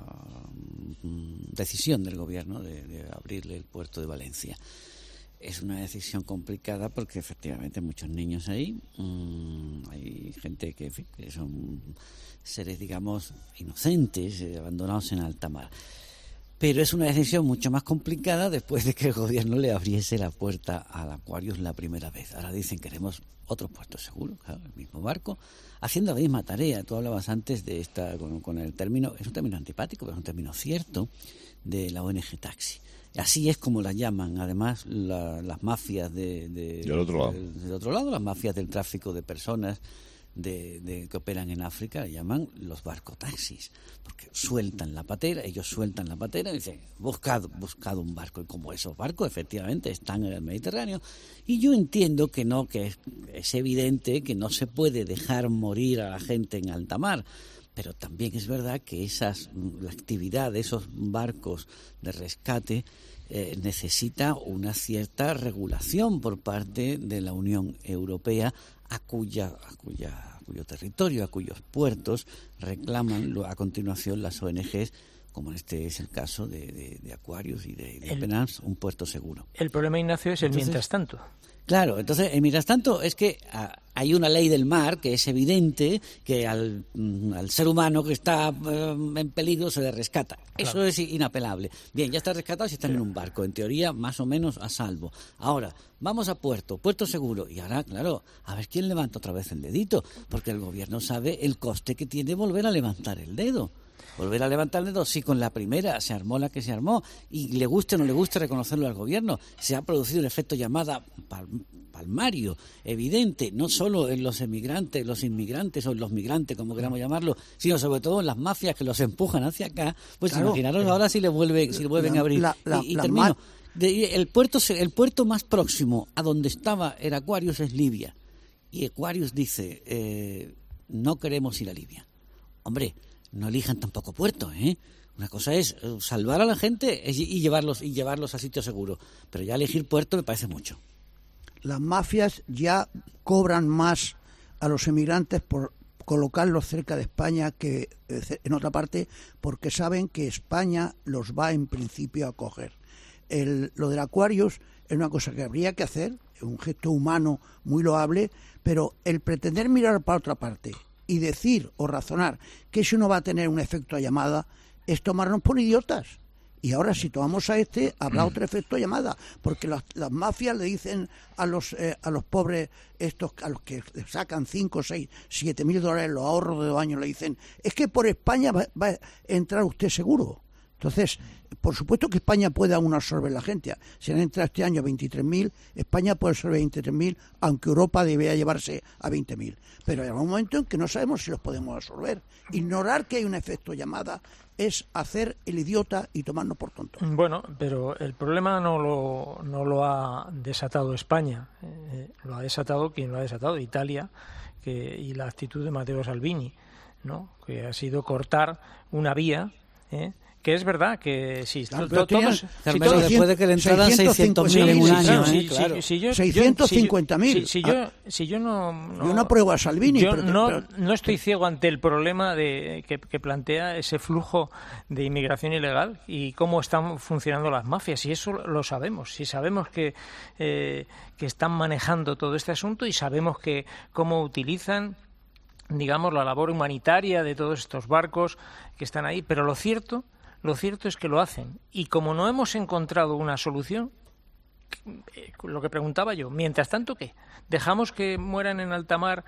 mm, decisión del gobierno de, de abrirle el puerto de Valencia. Es una decisión complicada porque efectivamente hay muchos niños ahí, mmm, hay gente que, en fin, que son seres, digamos, inocentes, eh, abandonados en alta mar. Pero es una decisión mucho más complicada después de que el gobierno le abriese la puerta al Aquarius la primera vez. Ahora dicen queremos otro puerto seguro, claro, el mismo barco, haciendo la misma tarea. Tú hablabas antes de esta con, con el término, es un término antipático, pero es un término cierto, de la O N G Taxi. Así es como la llaman, además, la, las mafias de, de, Del otro lado. del, del otro lado, las mafias del tráfico de personas de, de que operan en África, la llaman los barcotaxis, porque sueltan la patera, ellos sueltan la patera y dicen, buscad, buscad un barco, y como esos barcos efectivamente están en el Mediterráneo, y yo entiendo que no, que es, es evidente que no se puede dejar morir a la gente en alta mar, pero también es verdad que esas, la actividad de esos barcos de rescate eh, necesita una cierta regulación por parte de la Unión Europea, a cuya, a cuya, a cuyo territorio, a cuyos puertos reclaman lo, a continuación las O N Ges, como este es el caso de, de, de Aquarius y de, de El- Open Arms, un puerto seguro. El problema, Ignacio, es el Entonces- mientras tanto. Claro, entonces, eh, mientras tanto, es que ah, hay una ley del mar que es evidente que al, mm, al ser humano que está eh, en peligro se le rescata. Eso Claro. es inapelable. Bien, ya está rescatado si están en un barco, en teoría más o menos a salvo. Ahora, vamos a puerto, puerto seguro. Y ahora, claro, a ver quién levanta otra vez el dedito, porque el gobierno sabe el coste que tiene volver a levantar el dedo. Volver a levantar el dedo, si con la primera se armó la que se armó, y le guste o no le guste reconocerlo al gobierno, se ha producido el efecto llamada pal, palmario, evidente, no solo en los emigrantes, los inmigrantes o en los migrantes, como queramos llamarlo, sino sobre todo en las mafias que los empujan hacia acá, pues claro, imaginaros pero, ahora si le vuelven, si le vuelven la, a abrir. La, la, y y la, termino. La, de, el, puerto, el puerto más próximo a donde estaba el Aquarius es Libia. Y Aquarius dice, eh, no queremos ir a Libia. Hombre, no elijan tampoco puertos, ¿eh? Una cosa es salvar a la gente y llevarlos y llevarlos a sitios seguros, pero ya elegir puerto me parece mucho. Las mafias ya cobran más a los emigrantes por colocarlos cerca de España que en otra parte, porque saben que España los va en principio a acoger. El, lo del Aquarius es una cosa que habría que hacer, es un gesto humano muy loable, pero el pretender mirar para otra parte y decir o razonar que eso no va a tener un efecto llamada es tomarnos por idiotas. Y ahora si tomamos a este, habrá otro efecto llamada, porque las, las mafias le dicen a los eh, a los pobres, estos a los que sacan cinco, seis, siete mil dólares los ahorros de dos años, le dicen, es que por España va, va a entrar usted seguro. Entonces, por supuesto que España puede aún absorber la gente. Si han entrado este año veintitrés mil, España puede absorber veintitrés mil, aunque Europa debería llevarse a veinte mil. Pero hay un momento en que no sabemos si los podemos absorber. Ignorar que hay un efecto llamada es hacer el idiota y tomarnos por tontos. Bueno, pero el problema no lo, no lo ha desatado España. Eh, lo ha desatado quien lo ha desatado, Italia, que, y la actitud de Matteo Salvini, ¿no? Que ha sido cortar una vía, ¿eh? Que es verdad que sí, claro, to, todos, Carmelo, si después de que le entraran seiscientos mil en un año, sí, ¿eh? Claro. Si, si yo, seiscientos cincuenta mil. Si, si, si, yo, si yo no, no yo no apruebo a Salvini, yo pero, no, pero, no estoy ciego ante el problema de que, que plantea ese flujo de inmigración ilegal y cómo están funcionando las mafias, y eso lo sabemos, si sabemos que eh, que están manejando todo este asunto y sabemos que cómo utilizan, digamos, la labor humanitaria de todos estos barcos que están ahí, pero lo cierto Lo cierto es que lo hacen. Y como no hemos encontrado una solución, lo que preguntaba yo, mientras tanto, ¿qué? ¿Dejamos que mueran en alta mar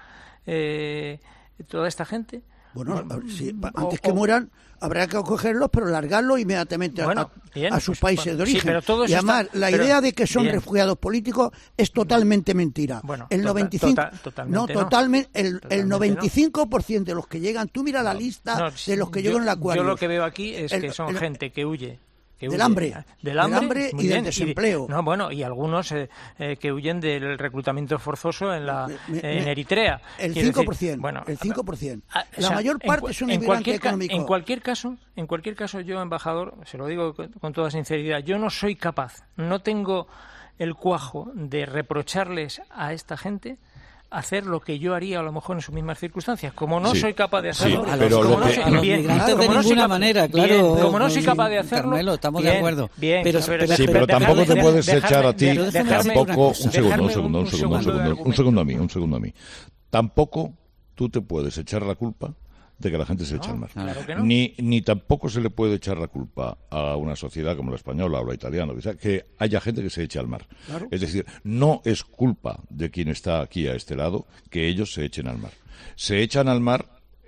eh, toda esta gente? Bueno, sí, antes que mueran habrá que acogerlos, pero largarlos inmediatamente bueno, a, bien, a sus pues, países de origen. Sí, pero todos y además, está, la pero, idea de que son bien. refugiados políticos es totalmente mentira. Bueno, el noventa y cinco, total, totalmente no, totalmente, no. El, totalmente el noventa y cinco por ciento de los que llegan, tú mira la lista no, de los que yo, llegan en la Aquarius. Yo lo que veo aquí es el, que son el, gente que huye. Del hambre, del hambre, del hambre y bien, del desempleo. Y de, no, bueno, y algunos eh, eh, que huyen del reclutamiento forzoso en la me, me, en Eritrea. El cinco por ciento. Decir, bueno, el cinco por ciento. La o sea, mayor parte en, son inmigrantes económicos. En cualquier caso, en cualquier caso, yo, embajador, se lo digo con, con toda sinceridad, yo no soy capaz, no tengo el cuajo de reprocharles a esta gente hacer lo que yo haría a lo mejor en sus mismas circunstancias. Como no sí, soy capaz de hacerlo, sí, pero como lo no que, soy, a los bien, migrantes como de no ninguna soy, manera, claro. Bien, como no soy capaz de hacerlo, Carmelo, estamos bien, de acuerdo. Bien, pero, pero, pero, sí, pero, pero tampoco dejarme, te puedes dejarme, echar a ti dejarme, tampoco un segundo, un segundo, un segundo, un un segundo, un segundo, un segundo a mí, un segundo a mí. Tampoco tú te puedes echar la culpa de que la gente se no, eche al mar. Claro que no. Ni, ni tampoco se le puede echar la culpa a una sociedad como la española o la italiana, que, sea, que haya gente que se eche al mar. Claro. Es decir, no es culpa de quien está aquí a este lado que ellos se echen al mar. Se echan al mar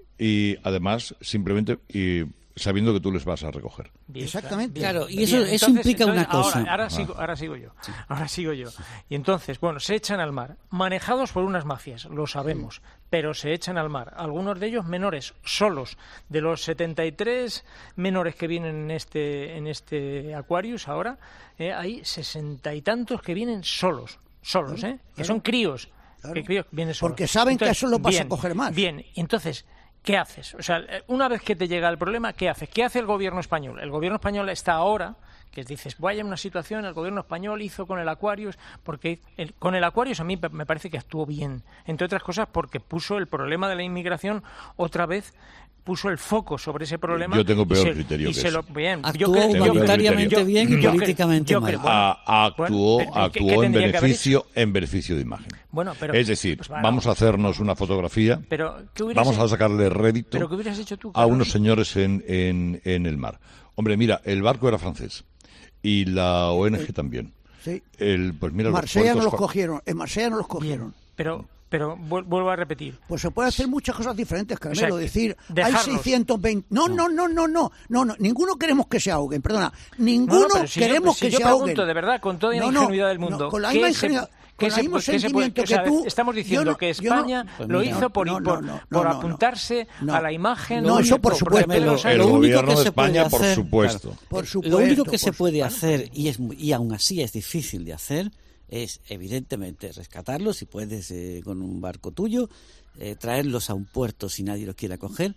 y además simplemente y sabiendo que tú les vas a recoger. Bien, exactamente. Claro, y bien, eso, entonces, eso implica entonces, una cosa. Ahora, ahora, sigo, ahora sigo yo. Sí. Ahora sigo yo. Y entonces, bueno, se echan al mar, manejados por unas mafias, lo sabemos, sí. pero se echan al mar. Algunos de ellos menores, solos. De los setenta y tres menores que vienen en este en este Aquarius ahora, eh, hay sesenta y tantos que vienen solos, solos, ¿eh? Claro. Que son críos. Claro. Que críos vienen solos. Porque saben entonces, que eso lo vas bien, a coger más. Bien, entonces, ¿qué haces? O sea, una vez que te llega el problema, ¿qué haces? ¿Qué hace el gobierno español? El gobierno español está ahora, que dices, vaya una situación, el gobierno español hizo con el Aquarius, porque el, con el Aquarius a mí me parece que actuó bien, entre otras cosas porque puso el problema de la inmigración otra vez, puso el foco sobre ese problema. Yo tengo peor se, criterio que se lo, bien, actuó voluntariamente bien y yo, políticamente yo, mal. Yo, bueno, a, actuó bueno, actuó ¿qué, qué en beneficio en beneficio de imagen. Bueno, pero, es decir, pues, bueno, vamos a hacernos una fotografía, pero, vamos a sacarle rédito pero, ¿qué hubieras hecho tú, a unos señores en, en, en el mar. Hombre, mira, el barco era francés y la O N G también. Sí. El, pues mira, Marsella los no los cogieron, en Marsella no los cogieron. Pero pero vuelvo a repetir. Pues se puede hacer muchas cosas diferentes, Carmelo. O sea, decir, dejarlos. hay seiscientos veinte... No, no, no, no, no, no, no, ninguno queremos que se ahoguen, perdona. Ninguno no, no, si queremos yo, si que yo se pregunto, ahoguen. de verdad, con toda la no, ingenuidad no, del mundo. No, con la misma ingenuidad... Con el mismo sentimiento que, que tú... Estamos diciendo no, que España no, pues lo mira, hizo por, no, no, por, no, por no, apuntarse no, a la imagen... No, eso por supuesto. El lo gobierno que de se España, por hacer, supuesto. Claro, por supuesto. Lo único que se por puede supuesto. hacer, y, es, y aún así es difícil de hacer, es evidentemente rescatarlos, si puedes eh, con un barco tuyo, eh, traerlos a un puerto si nadie los quiere acoger,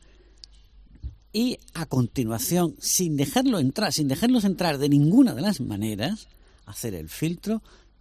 y a continuación, sin dejarlo entrar, sin dejarlos entrar de ninguna de las maneras, hacer el filtro,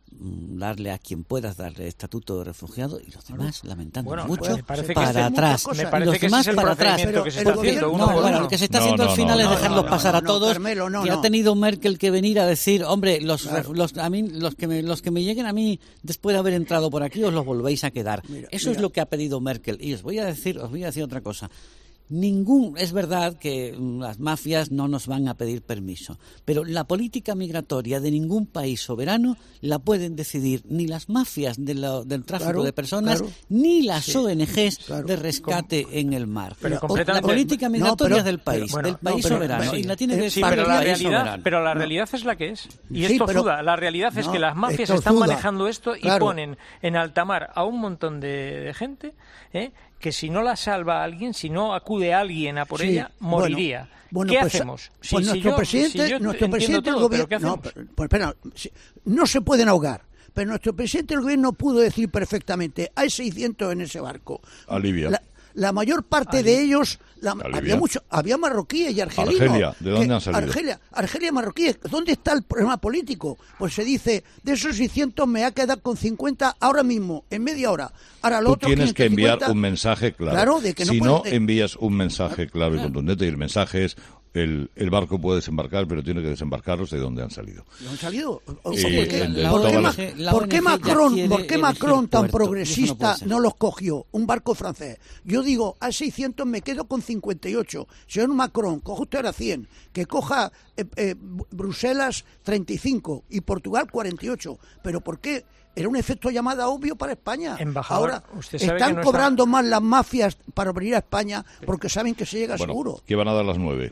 darle a quien puedas darle estatuto de refugiado y los demás lamentando bueno, mucho pues me parece para que atrás me parece los que demás ese es el para atrás procedimiento que se está haciendo, uno no, por bueno, uno. lo que se está No, haciendo no, al final no, es no, dejarlos no, pasar no, a no, todos Carmelo, no, que no. ha tenido Merkel que venir a decir hombre los, Claro. los a mí los que me los que me lleguen a mí después de haber entrado por aquí os los volvéis a quedar. Mira, eso mira. es lo que ha pedido Merkel y os voy a decir os voy a decir otra cosa. Ningún, es verdad que las mafias no nos van a pedir permiso, pero la política migratoria de ningún país soberano la pueden decidir ni las mafias de lo, del tráfico Claro, de personas, claro. ni las Sí, O N Ges claro. de rescate Com- en el mar. Pero O- completamente- la política migratoria No, pero- es del país, pero, bueno, del país no, pero- soberano, sí. y la tiene que Sí, pagar pero el la país realidad, soberano. pero la No. realidad es la que es. Y Sí, es pero- tozuda. La realidad es No, que las mafias es están tozuda. manejando esto y Claro. ponen en alta mar a un montón de, de gente ¿eh? que si no la salva a alguien, si no acude a alguien a por Sí, ella, moriría. Bueno, bueno, ¿Qué pues, hacemos? Pues Si- si nuestro yo- presidente, si yo nuestro entiendo presidente todo, del pero ¿qué gobierno, no, hacemos? pero- pues, espera, si- no se pueden ahogar. Pero nuestro presidente del gobierno pudo decir perfectamente, hay seiscientos en ese barco. A Libia. La, la mayor parte de ellos, la- Libia. había mucho, había marroquíes y argelinos. Argelia, ¿de dónde que- han salido? Argelia, Argelia, marroquíes. ¿Dónde está el problema político? Pues se dice, de esos seiscientos me ha quedado con cincuenta ahora mismo, en media hora. Ahora lo Tú otro tienes que enviar quinientos cincuenta. un mensaje claro. Claro, de que no si pueden- no de- envías un mensaje claro y contundente, y el mensaje es el, el barco puede desembarcar, pero tiene que desembarcarlos de donde han salido. ¿No han salido? ¿O- Sí, ¿Por qué, en- en por qué todas Ma- las- la por O N G qué ya Macron, quiere por qué elegir Macron tan puerto? progresista Eso no puede ser. no los cogió? Un barco francés. Yo digo, a seiscientos me quedo con cincuenta y ocho. Señor Macron, coja usted ahora cien. Que coja eh, eh, Bruselas treinta y cinco y Portugal cuarenta y ocho. ¿Pero por qué? Era un efecto llamada obvio para España. Embajador, Ahora usted sabe están que no está- cobrando más las mafias para venir a España porque saben que se llega Bueno, seguro. que van a dar las nueve.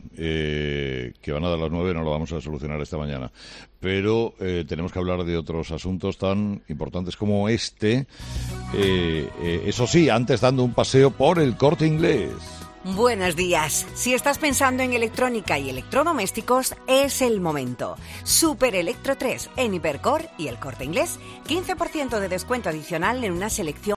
Eh, que van a dar las nueve no lo vamos a solucionar esta mañana. Pero eh, tenemos que hablar de otros asuntos tan importantes como este. Eh, eh, eso sí, antes dando un paseo por el Corte Inglés. Buenos días. Si estás pensando en electrónica y electrodomésticos, es el momento. Super Electro tres en Hipercor y El Corte Inglés. quince por ciento de descuento adicional en una selección